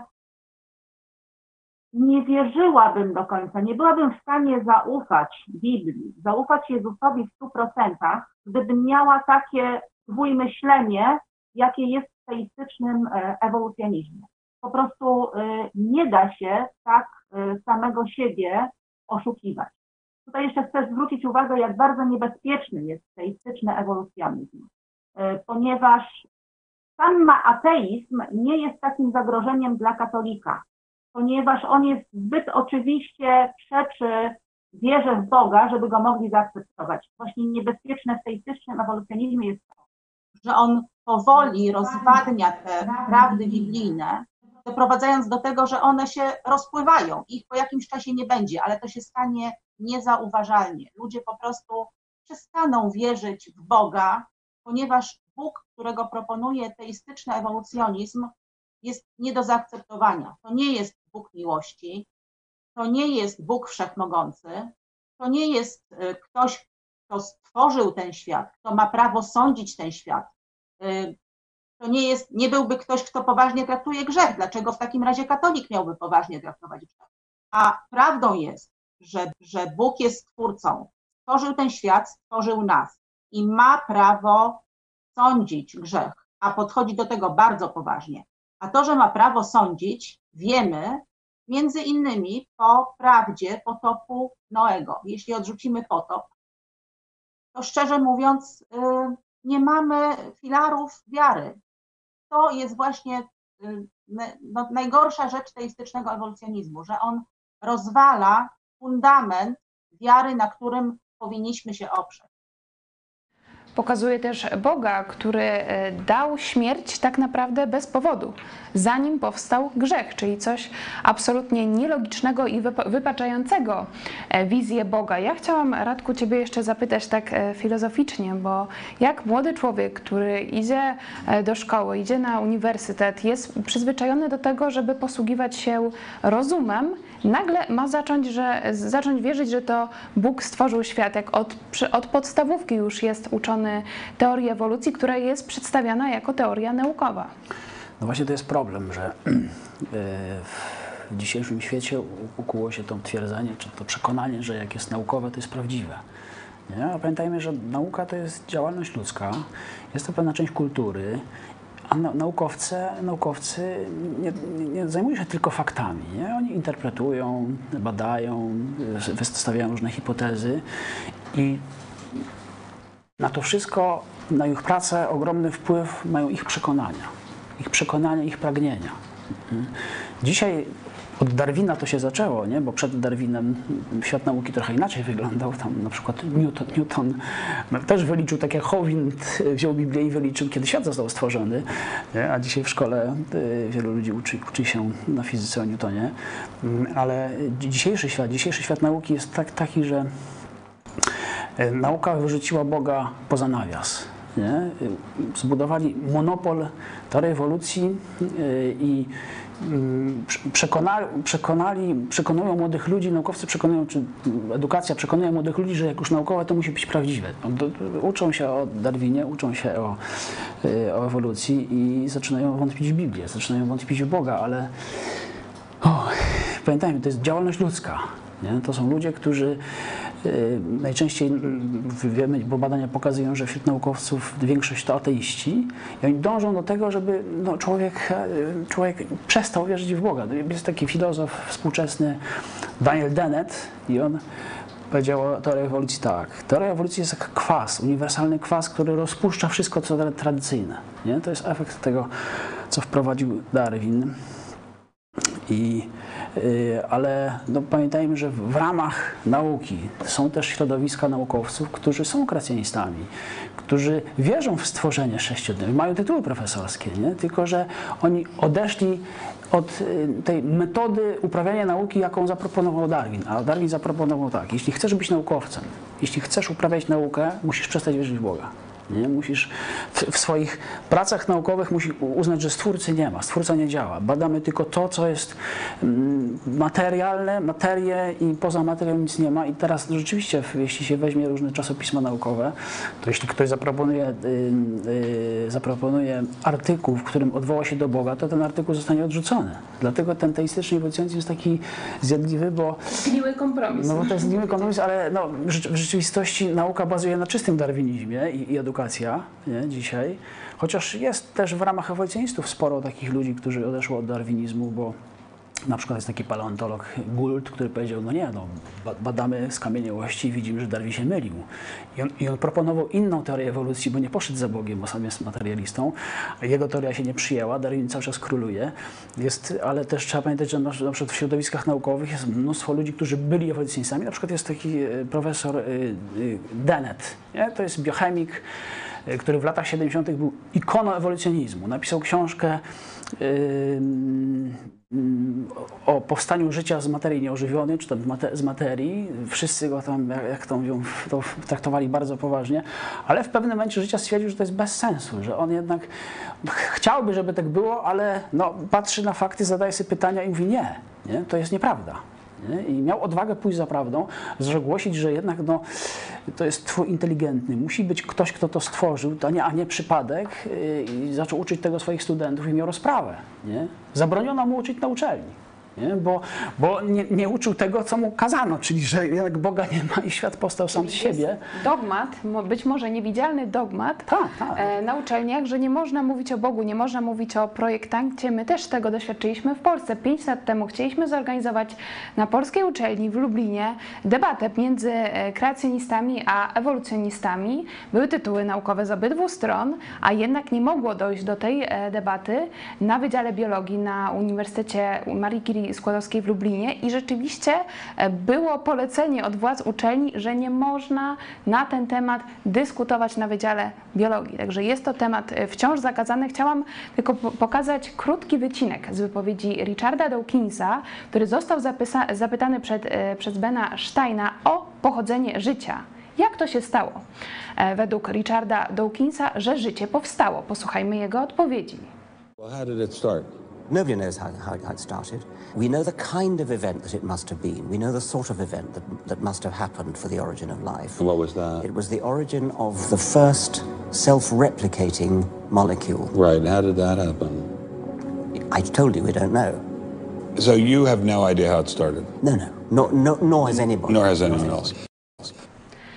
nie wierzyłabym do końca, nie byłabym w stanie zaufać Biblii, zaufać Jezusowi w stu procentach, gdybym miała takie dwójmyślenie, jakie jest w teistycznym ewolucjonizmie. Po prostu nie da się tak samego siebie oszukiwać. Tutaj jeszcze chcę zwrócić uwagę, jak bardzo niebezpieczny jest teistyczny ewolucjonizm, ponieważ sam ateizm nie jest takim zagrożeniem dla katolika, ponieważ on jest zbyt oczywiście przeczy wierze w Boga, żeby go mogli zaakceptować. Właśnie niebezpieczne w teistycznym ewolucjonizmie jest to, że on powoli rozwadnia te prawdy biblijne, doprowadzając do tego, że one się rozpływają. Ich po jakimś czasie nie będzie, ale to się stanie niezauważalnie. Ludzie po prostu przestaną wierzyć w Boga, ponieważ Bóg, którego proponuje teistyczny ewolucjonizm, jest nie do zaakceptowania. To nie jest Bóg miłości, to nie jest Bóg wszechmogący, to nie jest ktoś, kto stworzył ten świat, kto ma prawo sądzić ten świat. To nie jest, nie byłby ktoś, kto poważnie traktuje grzech. Dlaczego w takim razie katolik miałby poważnie traktować grzech? A prawdą jest, że, że Bóg jest Stwórcą, stworzył ten świat, stworzył nas i ma prawo sądzić grzech, a podchodzi do tego bardzo poważnie. A to, że ma prawo sądzić, wiemy między innymi po prawdzie potopu Noego. Jeśli odrzucimy potop, to szczerze mówiąc nie mamy filarów wiary. To jest właśnie no, najgorsza rzecz teistycznego ewolucjonizmu, że on rozwala fundament wiary, na którym powinniśmy się oprzeć. Pokazuje też Boga, który dał śmierć tak naprawdę bez powodu, zanim powstał grzech, czyli coś absolutnie nielogicznego i wypaczającego wizję Boga. Ja chciałam, Radku, Ciebie jeszcze zapytać tak filozoficznie, bo jak młody człowiek, który idzie do szkoły, idzie na uniwersytet, jest przyzwyczajony do tego, żeby posługiwać się rozumem, nagle ma zacząć, że, zacząć wierzyć, że to Bóg stworzył świat, jak od, od podstawówki już jest uczony teorii ewolucji, która jest przedstawiana jako teoria naukowa. No właśnie to jest problem, że w dzisiejszym świecie ukuło się to twierdzenie, czy to przekonanie, że jak jest naukowe, to jest prawdziwe. Nie? A pamiętajmy, że nauka to jest działalność ludzka, jest to pewna część kultury, a naukowcy, naukowcy nie, nie, nie zajmują się tylko faktami. Nie? Oni interpretują, badają, wystawiają różne hipotezy i na to wszystko, na ich pracę ogromny wpływ mają ich przekonania, ich przekonania, ich pragnienia. Dzisiaj od Darwina to się zaczęło, nie? Bo przed Darwinem świat nauki trochę inaczej wyglądał. Tam na przykład Newton, Newton też wyliczył, tak jak Howind wziął Biblię i wyliczył, kiedy świat został stworzony. Nie? A dzisiaj w szkole wielu ludzi uczy, uczy się na fizyce o Newtonie. Ale dzisiejszy świat, dzisiejszy świat nauki jest tak, taki, że nauka wyrzuciła Boga poza nawias. Nie? Zbudowali monopol teorii ewolucji i przekonali, przekonali, przekonują młodych ludzi, naukowcy przekonują, czy edukacja przekonuje młodych ludzi, że jak już naukowe, to musi być prawdziwe. Uczą się o Darwinie, uczą się o, o ewolucji i zaczynają wątpić w Biblię, zaczynają wątpić w Boga, ale o, pamiętajmy, to jest działalność ludzka. Nie? To są ludzie, którzy y, najczęściej wiemy, bo badania pokazują, że wśród naukowców większość to ateiści i oni dążą do tego, żeby no, człowiek, człowiek przestał wierzyć w Boga. Jest taki filozof współczesny Daniel Dennett i on powiedział o teorii ewolucji tak. Teoria ewolucji jest jak kwas, uniwersalny kwas, który rozpuszcza wszystko, co tradycyjne. Nie? To jest efekt tego, co wprowadził Darwin. I, yy, ale no, pamiętajmy, że w ramach nauki są też środowiska naukowców, którzy są kreacjonistami, którzy wierzą w stworzenie sześciodniowe, mają tytuły profesorskie, nie? Tylko że oni odeszli od y, tej metody uprawiania nauki, jaką zaproponował Darwin. A Darwin zaproponował tak, jeśli chcesz być naukowcem, jeśli chcesz uprawiać naukę, musisz przestać wierzyć w Boga. Nie? Musisz w, w swoich pracach naukowych musisz uznać, że Stwórcy nie ma, Stwórca nie działa. Badamy tylko to, co jest mm, materialne, materię i poza materią nic nie ma. I teraz rzeczywiście, jeśli się weźmie różne czasopisma naukowe, to jeśli ktoś zaproponuje, y, y, zaproponuje artykuł, w którym odwoła się do Boga, to ten artykuł zostanie odrzucony. Dlatego ten teistyczny ewolucjonizm jest taki zjadliwy, bo... Zgniły kompromis. No bo to jest zgniły kompromis, ale no, w rzeczywistości nauka bazuje na czystym darwinizmie i, i edukacja. Nie, dzisiaj, chociaż jest też w ramach ewolucjonistów sporo takich ludzi, którzy odeszło od darwinizmu, bo na przykład jest taki paleontolog Gould, który powiedział, no nie, no, badamy skamieniałości i widzimy, że Darwin się mylił. I on, i on proponował inną teorię ewolucji, bo nie poszedł za Bogiem, bo sam jest materialistą, a jego teoria się nie przyjęła, Darwin cały czas króluje, jest, ale też trzeba pamiętać, że na przykład w środowiskach naukowych jest mnóstwo ludzi, którzy byli ewolucjonistami, na przykład jest taki profesor Dennett, nie? To jest biochemik, który w latach siedemdziesiątych był ikoną ewolucjonizmu, napisał książkę yy, o powstaniu życia z materii nieożywionej, czy tam z materii. Wszyscy go tam, jak to mówią, to traktowali bardzo poważnie, ale w pewnym momencie życia stwierdził, że to jest bez sensu, że on jednak chciałby, żeby tak było, ale no, patrzy na fakty, zadaje sobie pytania i mówi nie, nie, to jest nieprawda. Nie? I miał odwagę pójść za prawdą, zgłosić, że jednak no, to jest twór inteligentny. Musi być ktoś, kto to stworzył, a nie, a nie przypadek. I zaczął uczyć tego swoich studentów i miał rozprawę. Nie? Zabroniono mu uczyć na uczelni. Nie? Bo, bo nie, nie uczył tego, co mu kazano, czyli że jak Boga nie ma i świat powstał sam z siebie. Dogmat, być może niewidzialny dogmat tak, tak. E, na uczelniach, że nie można mówić o Bogu, nie można mówić o projektancie. My też tego doświadczyliśmy w Polsce. Pięć lat temu chcieliśmy zorganizować na polskiej uczelni w Lublinie debatę między kreacjonistami a ewolucjonistami. Były tytuły naukowe z obydwu stron, a jednak nie mogło dojść do tej debaty na Wydziale Biologii na Uniwersytecie Marii Curie Skłodowskiej w Lublinie i rzeczywiście było polecenie od władz uczelni, że nie można na ten temat dyskutować na Wydziale Biologii. Także jest to temat wciąż zakazany. Chciałam tylko pokazać krótki wycinek z wypowiedzi Richarda Dawkinsa, który został zapytany przed, przez Bena Steina o pochodzenie życia. Jak to się stało? Według Richarda Dawkinsa, że życie powstało. Posłuchajmy jego odpowiedzi. Well, how did it start? Nobody knows how, how, how it started. We know the kind of event that it must have been. We know the sort of event that, that must have happened for the origin of life. And what was that? It was the origin of the first self-replicating molecule. Right, how did that happen? I told you we don't know. So you have no idea how it started? No, no, nor, nor, nor has anybody. Nor has anyone else.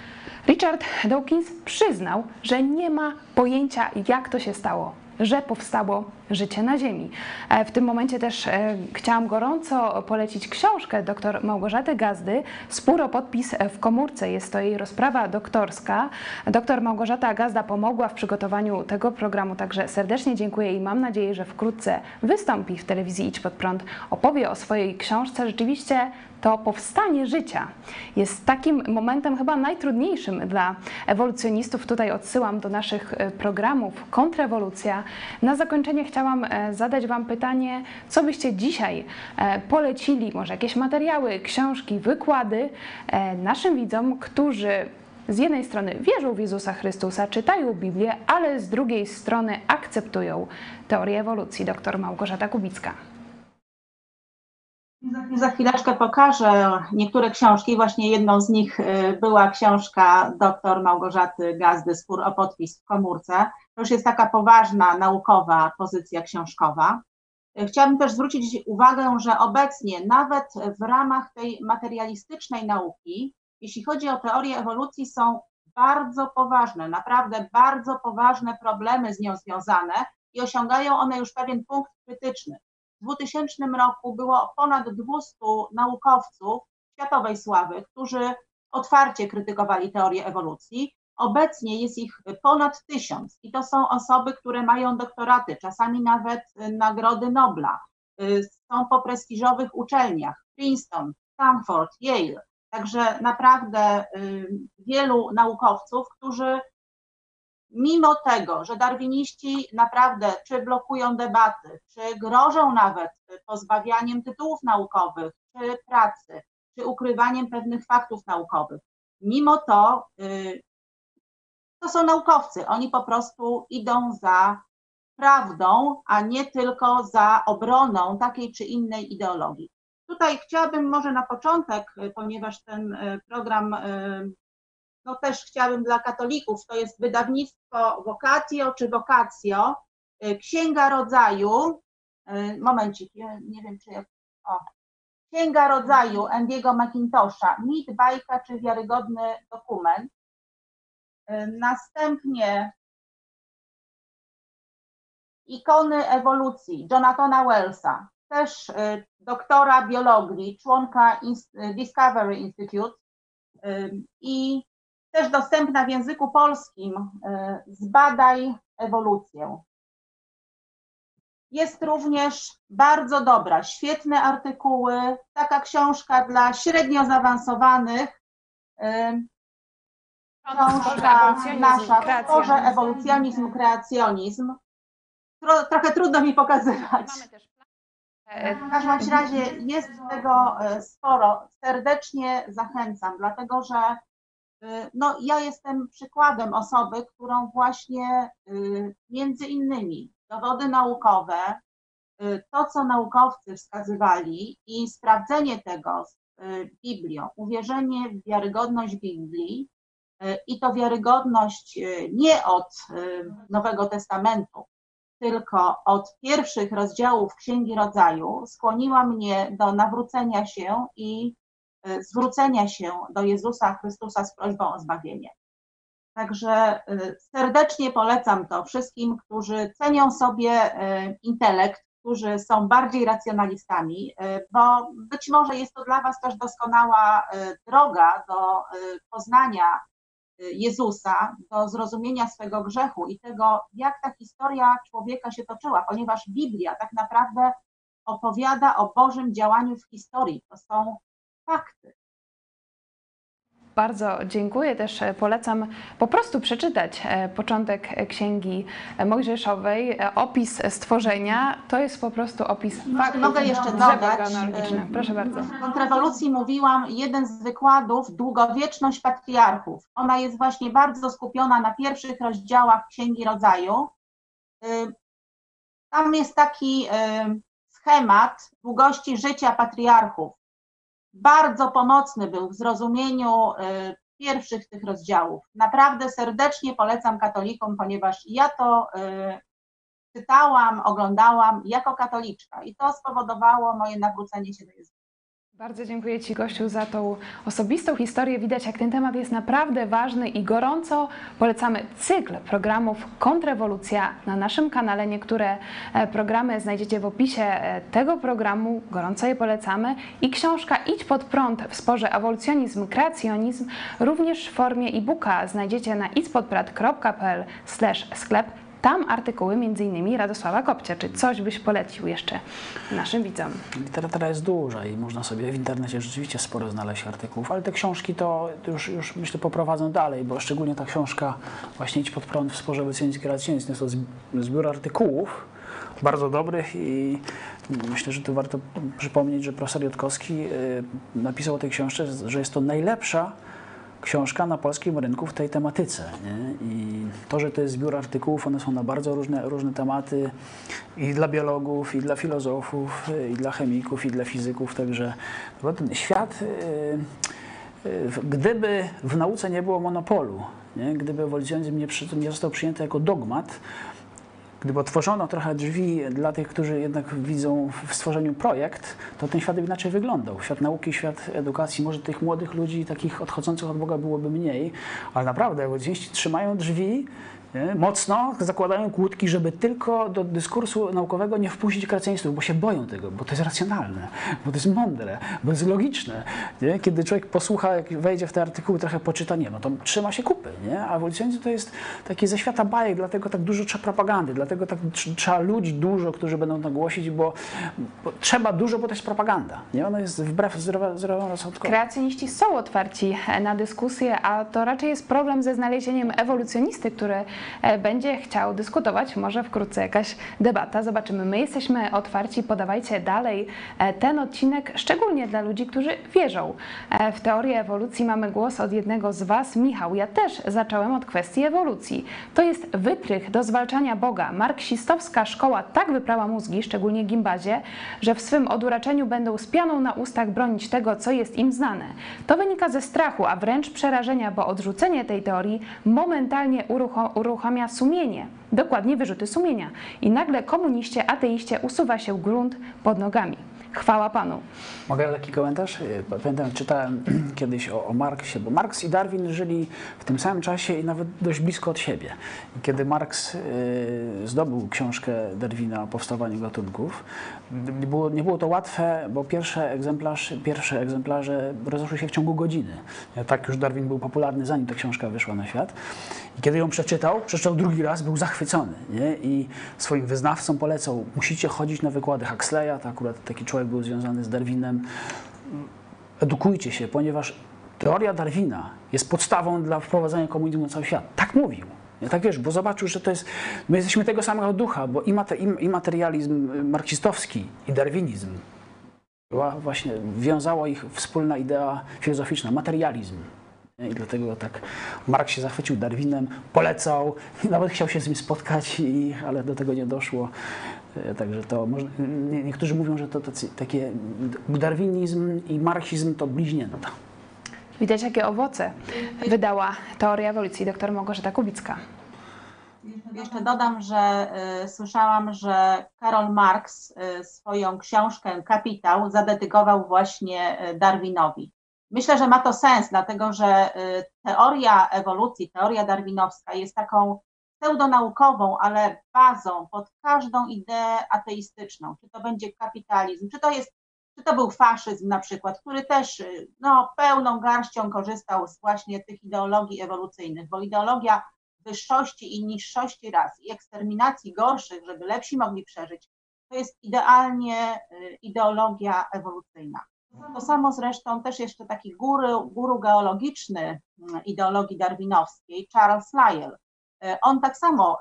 Richard Dawkins przyznał, że nie ma pojęcia, jak to się stało, że powstało życie na Ziemi. W tym momencie też e, chciałam gorąco polecić książkę dr Małgorzaty Gazdy Spór o podpis w komórce. Jest to jej rozprawa doktorska. Dr Małgorzata Gazda pomogła w przygotowaniu tego programu, także serdecznie dziękuję i mam nadzieję, że wkrótce wystąpi w telewizji Idź Pod Prąd, opowie o swojej książce. Rzeczywiście to powstanie życia jest takim momentem chyba najtrudniejszym dla ewolucjonistów. Tutaj odsyłam do naszych programów Kontrrewolucja. Na zakończenie chciałam zadać Wam pytanie, co byście dzisiaj polecili, może jakieś materiały, książki, wykłady naszym widzom, którzy z jednej strony wierzą w Jezusa Chrystusa, czytają Biblię, ale z drugiej strony akceptują teorię ewolucji. Doktor Małgorzata Kubicka. Za chwileczkę pokażę niektóre książki. Właśnie jedną z nich była książka dr Małgorzaty Gazdy Spór o podpis w komórce. To już jest taka poważna, naukowa pozycja książkowa. Chciałabym też zwrócić uwagę, że obecnie nawet w ramach tej materialistycznej nauki, jeśli chodzi o teorię ewolucji, są bardzo poważne, naprawdę bardzo poważne problemy z nią związane i osiągają one już pewien punkt krytyczny. W dwutysięcznym roku było ponad dwustu naukowców światowej sławy, którzy otwarcie krytykowali teorię ewolucji. Obecnie jest ich ponad tysiąc i to są osoby, które mają doktoraty, czasami nawet nagrody Nobla. Są po prestiżowych uczelniach, Princeton, Stanford, Yale. Także naprawdę wielu naukowców, którzy mimo tego, że darwiniści naprawdę czy blokują debaty, czy grożą nawet pozbawianiem tytułów naukowych, czy pracy, czy ukrywaniem pewnych faktów naukowych, mimo to to są naukowcy. Oni po prostu idą za prawdą, a nie tylko za obroną takiej czy innej ideologii. Tutaj chciałabym może na początek, ponieważ ten program no też chciałabym dla katolików, to jest wydawnictwo Vocatio czy Vocatio, Księga Rodzaju, momencik, nie wiem czy jak, o, Księga Rodzaju Andy'ego McIntosha, mit, bajka czy wiarygodny dokument. Następnie Ikony ewolucji Jonathana Wellsa, też doktora biologii, członka Discovery Institute i też dostępna w języku polskim, Zbadaj ewolucję. Jest również bardzo dobra, świetne artykuły, taka książka dla średnio zaawansowanych, książka nasza, Tworze ewolucjonizm, kreacjonizm. Trochę trudno mi pokazywać. W każdym razie jest tego sporo. Serdecznie zachęcam, dlatego że no, ja jestem przykładem osoby, którą właśnie między innymi dowody naukowe, to co naukowcy wskazywali i sprawdzenie tego z Biblią, uwierzenie w wiarygodność Biblii i to wiarygodność nie od Nowego Testamentu, tylko od pierwszych rozdziałów Księgi Rodzaju skłoniła mnie do nawrócenia się i zwrócenia się do Jezusa Chrystusa z prośbą o zbawienie. Także serdecznie polecam to wszystkim, którzy cenią sobie intelekt, którzy są bardziej racjonalistami, bo być może jest to dla Was też doskonała droga do poznania Jezusa, do zrozumienia swego grzechu i tego, jak ta historia człowieka się toczyła, ponieważ Biblia tak naprawdę opowiada o Bożym działaniu w historii. To są fakty. Bardzo dziękuję. Też polecam po prostu przeczytać początek Księgi Mojżeszowej. Opis stworzenia to jest po prostu opis faktów. Mogę jeszcze dodać. Proszę bardzo. W kontrrewolucji mówiłam, jeden z wykładów, długowieczność patriarchów. Ona jest właśnie bardzo skupiona na pierwszych rozdziałach Księgi Rodzaju. Tam jest taki schemat długości życia patriarchów. Bardzo pomocny był w zrozumieniu pierwszych tych rozdziałów. Naprawdę serdecznie polecam katolikom, ponieważ ja to czytałam, oglądałam jako katoliczka i to spowodowało moje nawrócenie się do Jezusa. Bardzo dziękuję Ci, Gościu, za tą osobistą historię. Widać, jak ten temat jest naprawdę ważny i gorąco polecamy cykl programów Kontrrewolucja na naszym kanale. Niektóre programy znajdziecie w opisie tego programu, gorąco je polecamy. I książka Idź pod prąd w sporze ewolucjonizm, kreacjonizm również w formie e-booka znajdziecie na idźpodprad kropka p l slash sklep. Tam artykuły między innymi Radosława Kopcia. Czy coś byś polecił jeszcze naszym widzom? Literatura jest duża i można sobie w internecie rzeczywiście sporo znaleźć artykułów, ale te książki to już, już myślę poprowadzą dalej, bo szczególnie ta książka właśnie Idź pod prąd w sporze ewolucjonizm i kreacjonizm to jest to zbiór artykułów bardzo dobrych i myślę, że tu warto przypomnieć, że profesor Jotkowski napisał o tej książce, że jest to najlepsza książka na polskim rynku w tej tematyce. Nie? I to, że to jest zbiór artykułów, one są na bardzo różne, różne tematy i dla biologów, i dla filozofów, i dla chemików, i dla fizyków, także ten świat, gdyby w nauce nie było monopolu, nie? Gdyby ewolucjonizm nie, nie został przyjęty jako dogmat, gdyby otworzono trochę drzwi dla tych, którzy jednak widzą w stworzeniu projekt, to ten świat by inaczej wyglądał. Świat nauki, świat edukacji, może tych młodych ludzi, takich odchodzących od Boga byłoby mniej, ale naprawdę ewolucjoniści trzymają drzwi, nie? Mocno zakładają kłódki, żeby tylko do dyskursu naukowego nie wpuścić kreacjonistów, bo się boją tego, bo to jest racjonalne, bo to jest mądre, bo to jest logiczne. Nie? Kiedy człowiek posłucha, jak wejdzie w te artykuły, trochę poczyta, nie, no to trzyma się kupy. Nie? A ewolucjonizm to jest takie ze świata bajek, dlatego tak dużo trzeba propagandy, dlatego tak trzeba ludzi dużo, którzy będą to głosić, bo, bo trzeba dużo, bo to jest propaganda. Nie? Ona jest wbrew zdrowemu rozsądkowi. Kreacjoniści są otwarci na dyskusję, a to raczej jest problem ze znalezieniem ewolucjonisty, który będzie chciał dyskutować, może wkrótce jakaś debata. Zobaczymy. My jesteśmy otwarci, podawajcie dalej ten odcinek, szczególnie dla ludzi, którzy wierzą w teorię ewolucji. Mamy głos od jednego z Was. Michał, ja też zacząłem od kwestii ewolucji. To jest wytrych do zwalczania Boga. Marksistowska szkoła tak wyprała mózgi, szczególnie gimbazie, że w swym oduraczeniu będą z pianą na ustach bronić tego, co jest im znane. To wynika ze strachu, a wręcz przerażenia, bo odrzucenie tej teorii momentalnie uruchomi uruchamia sumienie, dokładnie wyrzuty sumienia. I nagle komuniście, ateiście usuwa się grunt pod nogami. Chwała Panu. Mogę lekki komentarz? Pamiętam, czytałem kiedyś o, o Marksie, bo Marks i Darwin żyli w tym samym czasie i nawet dość blisko od siebie. I kiedy Marks y, zdobył książkę Darwina o powstawaniu gatunków, nie było, nie było to łatwe, bo pierwsze, egzemplarz, pierwsze egzemplarze rozeszły się w ciągu godziny. Tak już Darwin był popularny, zanim ta książka wyszła na świat. I kiedy ją przeczytał, przeczytał drugi raz, był zachwycony. Nie? I swoim wyznawcom polecał, musicie chodzić na wykłady Huxleya, to akurat taki człowiek był związany z Darwinem. Edukujcie się, ponieważ teoria Darwina jest podstawą dla wprowadzenia komunizmu na cały świat. Tak mówił. Nie? Tak wiesz, bo zobaczył, że to jest, my jesteśmy tego samego ducha, bo i, mater, i, i materializm marksistowski, i darwinizm, była właśnie, wiązało ich wspólna idea filozoficzna, materializm. I dlatego tak Marks się zachwycił Darwinem, polecał, nawet chciał się z nim spotkać, i, ale do tego nie doszło. Także to można, niektórzy mówią, że to tacy, takie darwinizm i marksizm to bliźnięta. Widać, jakie owoce wydała teoria ewolucji dr Małgorzata Kubicka. Jeszcze dodam, że y, słyszałam, że Karol Marx y, swoją książkę Kapitał zadedykował właśnie Darwinowi. Myślę, że ma to sens, dlatego że y, teoria ewolucji, teoria darwinowska jest taką pseudonaukową, ale bazą pod każdą ideę ateistyczną. Czy to będzie kapitalizm, czy to jest, czy to był faszyzm na przykład, który też no, pełną garścią korzystał z właśnie tych ideologii ewolucyjnych, bo ideologia wyższości i niższości ras i eksterminacji gorszych, żeby lepsi mogli przeżyć, to jest idealnie ideologia ewolucyjna. To samo zresztą też jeszcze taki guru, guru geologiczny ideologii darwinowskiej, Charles Lyell. On tak samo,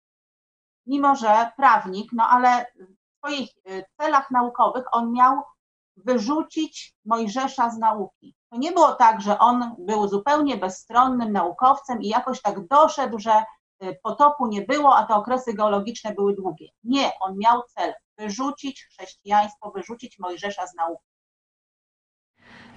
mimo że prawnik, no ale w swoich celach naukowych on miał wyrzucić Mojżesza z nauki. To nie było tak, że on był zupełnie bezstronnym naukowcem i jakoś tak doszedł, że potopu nie było, a te okresy geologiczne były długie. Nie, on miał cel wyrzucić chrześcijaństwo, wyrzucić Mojżesza z nauki.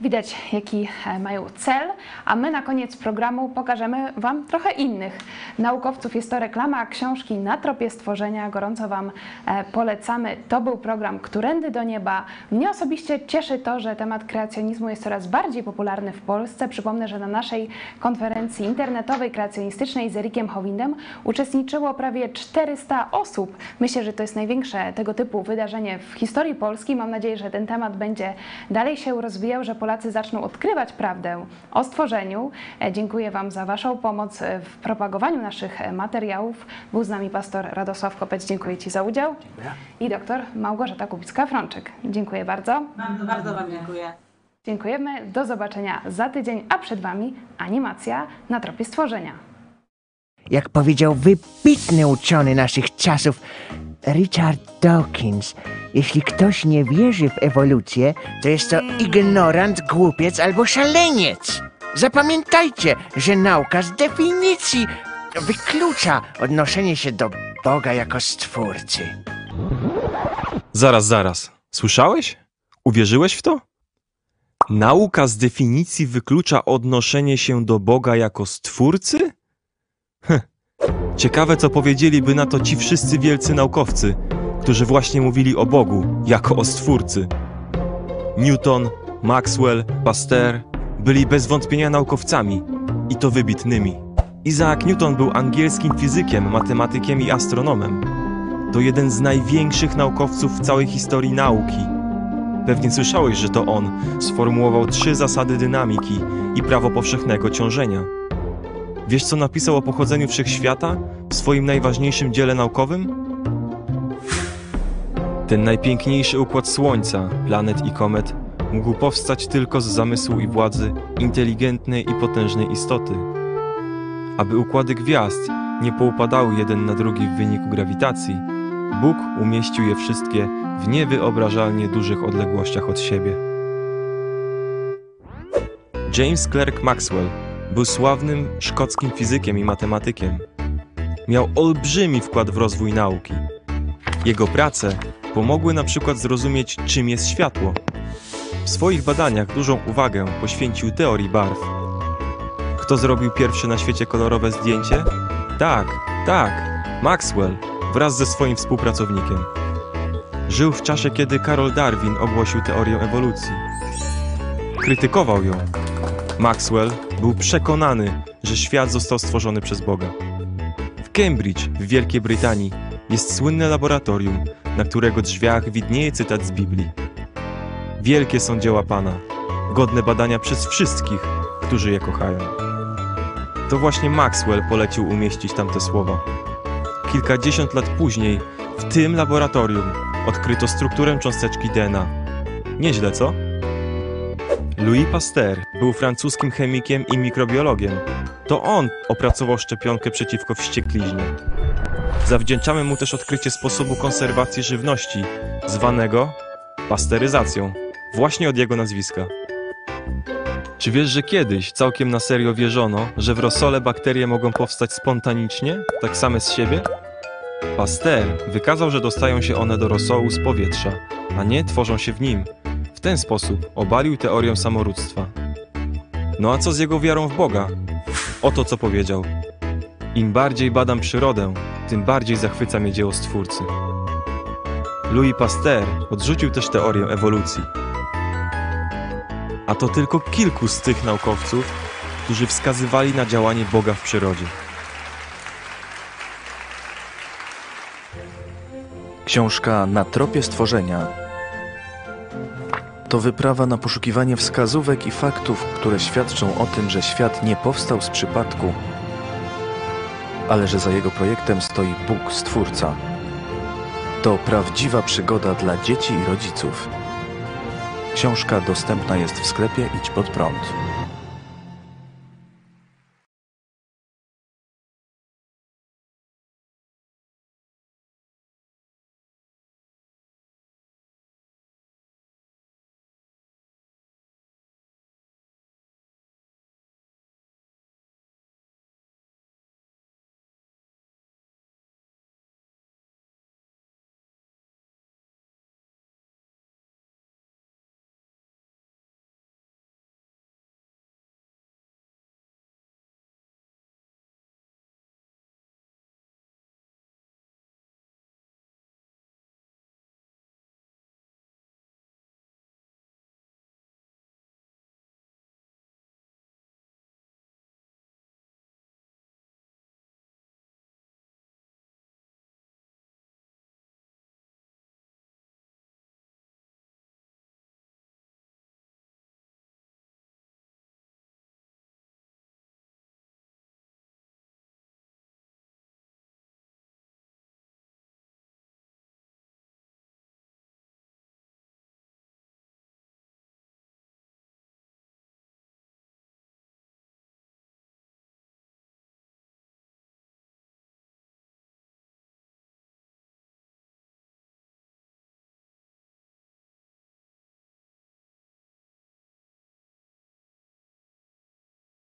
Widać, jaki mają cel, a my na koniec programu pokażemy Wam trochę innych naukowców. Jest to reklama książki Na tropie stworzenia. Gorąco Wam polecamy. To był program Którędy do nieba. Mnie osobiście cieszy to, że temat kreacjonizmu jest coraz bardziej popularny w Polsce. Przypomnę, że na naszej konferencji internetowej kreacjonistycznej z Ericiem Hovindem uczestniczyło prawie czterysta osób. Myślę, że to jest największe tego typu wydarzenie w historii Polski. Mam nadzieję, że ten temat będzie dalej się rozwijał, że Polacy zaczną odkrywać prawdę o stworzeniu. Dziękuję Wam za Waszą pomoc w propagowaniu naszych materiałów. Był z nami pastor Radosław Kopeć. Dziękuję Ci za udział. Dziękuję. I doktor Małgorzata Kubicka-Frączyk. Dziękuję bardzo. Bardzo, bardzo Wam dziękuję. Dziękujemy. Do zobaczenia za tydzień, a przed Wami animacja Na tropie stworzenia. Jak powiedział wybitny uczony naszych czasów Richard Dawkins, jeśli ktoś nie wierzy w ewolucję, to jest to ignorant, głupiec albo szaleniec. Zapamiętajcie, że nauka z definicji wyklucza odnoszenie się do Boga jako Stwórcy. Zaraz, zaraz. Słyszałeś? Uwierzyłeś w to? Nauka z definicji wyklucza odnoszenie się do Boga jako Stwórcy? Hm. Ciekawe, co powiedzieliby na to ci wszyscy wielcy naukowcy, którzy właśnie mówili o Bogu jako o Stwórcy. Newton, Maxwell, Pasteur byli bez wątpienia naukowcami, i to wybitnymi. Isaac Newton był angielskim fizykiem, matematykiem i astronomem. To jeden z największych naukowców w całej historii nauki. Pewnie słyszałeś, że to on sformułował trzy zasady dynamiki i prawo powszechnego ciążenia. Wiesz, co napisał o pochodzeniu wszechświata w swoim najważniejszym dziele naukowym? Ten najpiękniejszy układ Słońca, planet i komet mógł powstać tylko z zamysłu i władzy inteligentnej i potężnej istoty. Aby układy gwiazd nie poupadały jeden na drugi w wyniku grawitacji, Bóg umieścił je wszystkie w niewyobrażalnie dużych odległościach od siebie. James Clerk Maxwell był sławnym szkockim fizykiem i matematykiem. Miał olbrzymi wkład w rozwój nauki. Jego prace pomogły na przykład zrozumieć, czym jest światło. W swoich badaniach dużą uwagę poświęcił teorii barw. Kto zrobił pierwsze na świecie kolorowe zdjęcie? Tak, tak, Maxwell wraz ze swoim współpracownikiem. Żył w czasie, kiedy Karol Darwin ogłosił teorię ewolucji. Krytykował ją. Maxwell był przekonany, że świat został stworzony przez Boga. W Cambridge, w Wielkiej Brytanii, jest słynne laboratorium, na którego drzwiach widnieje cytat z Biblii. Wielkie są dzieła Pana, godne badania przez wszystkich, którzy je kochają. To właśnie Maxwell polecił umieścić tamte słowa. Kilkadziesiąt lat później w tym laboratorium odkryto strukturę cząsteczki D N A. Nieźle, co? Louis Pasteur był francuskim chemikiem i mikrobiologiem. To on opracował szczepionkę przeciwko wściekliźnie. Zawdzięczamy mu też odkrycie sposobu konserwacji żywności, zwanego pasteuryzacją, właśnie od jego nazwiska. Czy wiesz, że kiedyś całkiem na serio wierzono, że w rosole bakterie mogą powstać spontanicznie, tak same z siebie? Pasteur wykazał, że dostają się one do rosołu z powietrza, a nie tworzą się w nim. W ten sposób obalił teorię samorództwa. No a co z jego wiarą w Boga? Oto co powiedział. Im bardziej badam przyrodę, tym bardziej zachwyca mnie dzieło Stwórcy. Louis Pasteur odrzucił też teorię ewolucji. A to tylko kilku z tych naukowców, którzy wskazywali na działanie Boga w przyrodzie. Książka Na tropie stworzenia to wyprawa na poszukiwanie wskazówek i faktów, które świadczą o tym, że świat nie powstał z przypadku, ale że za jego projektem stoi Bóg Stwórca. To prawdziwa przygoda dla dzieci i rodziców. Książka dostępna jest w sklepie Idź Pod Prąd.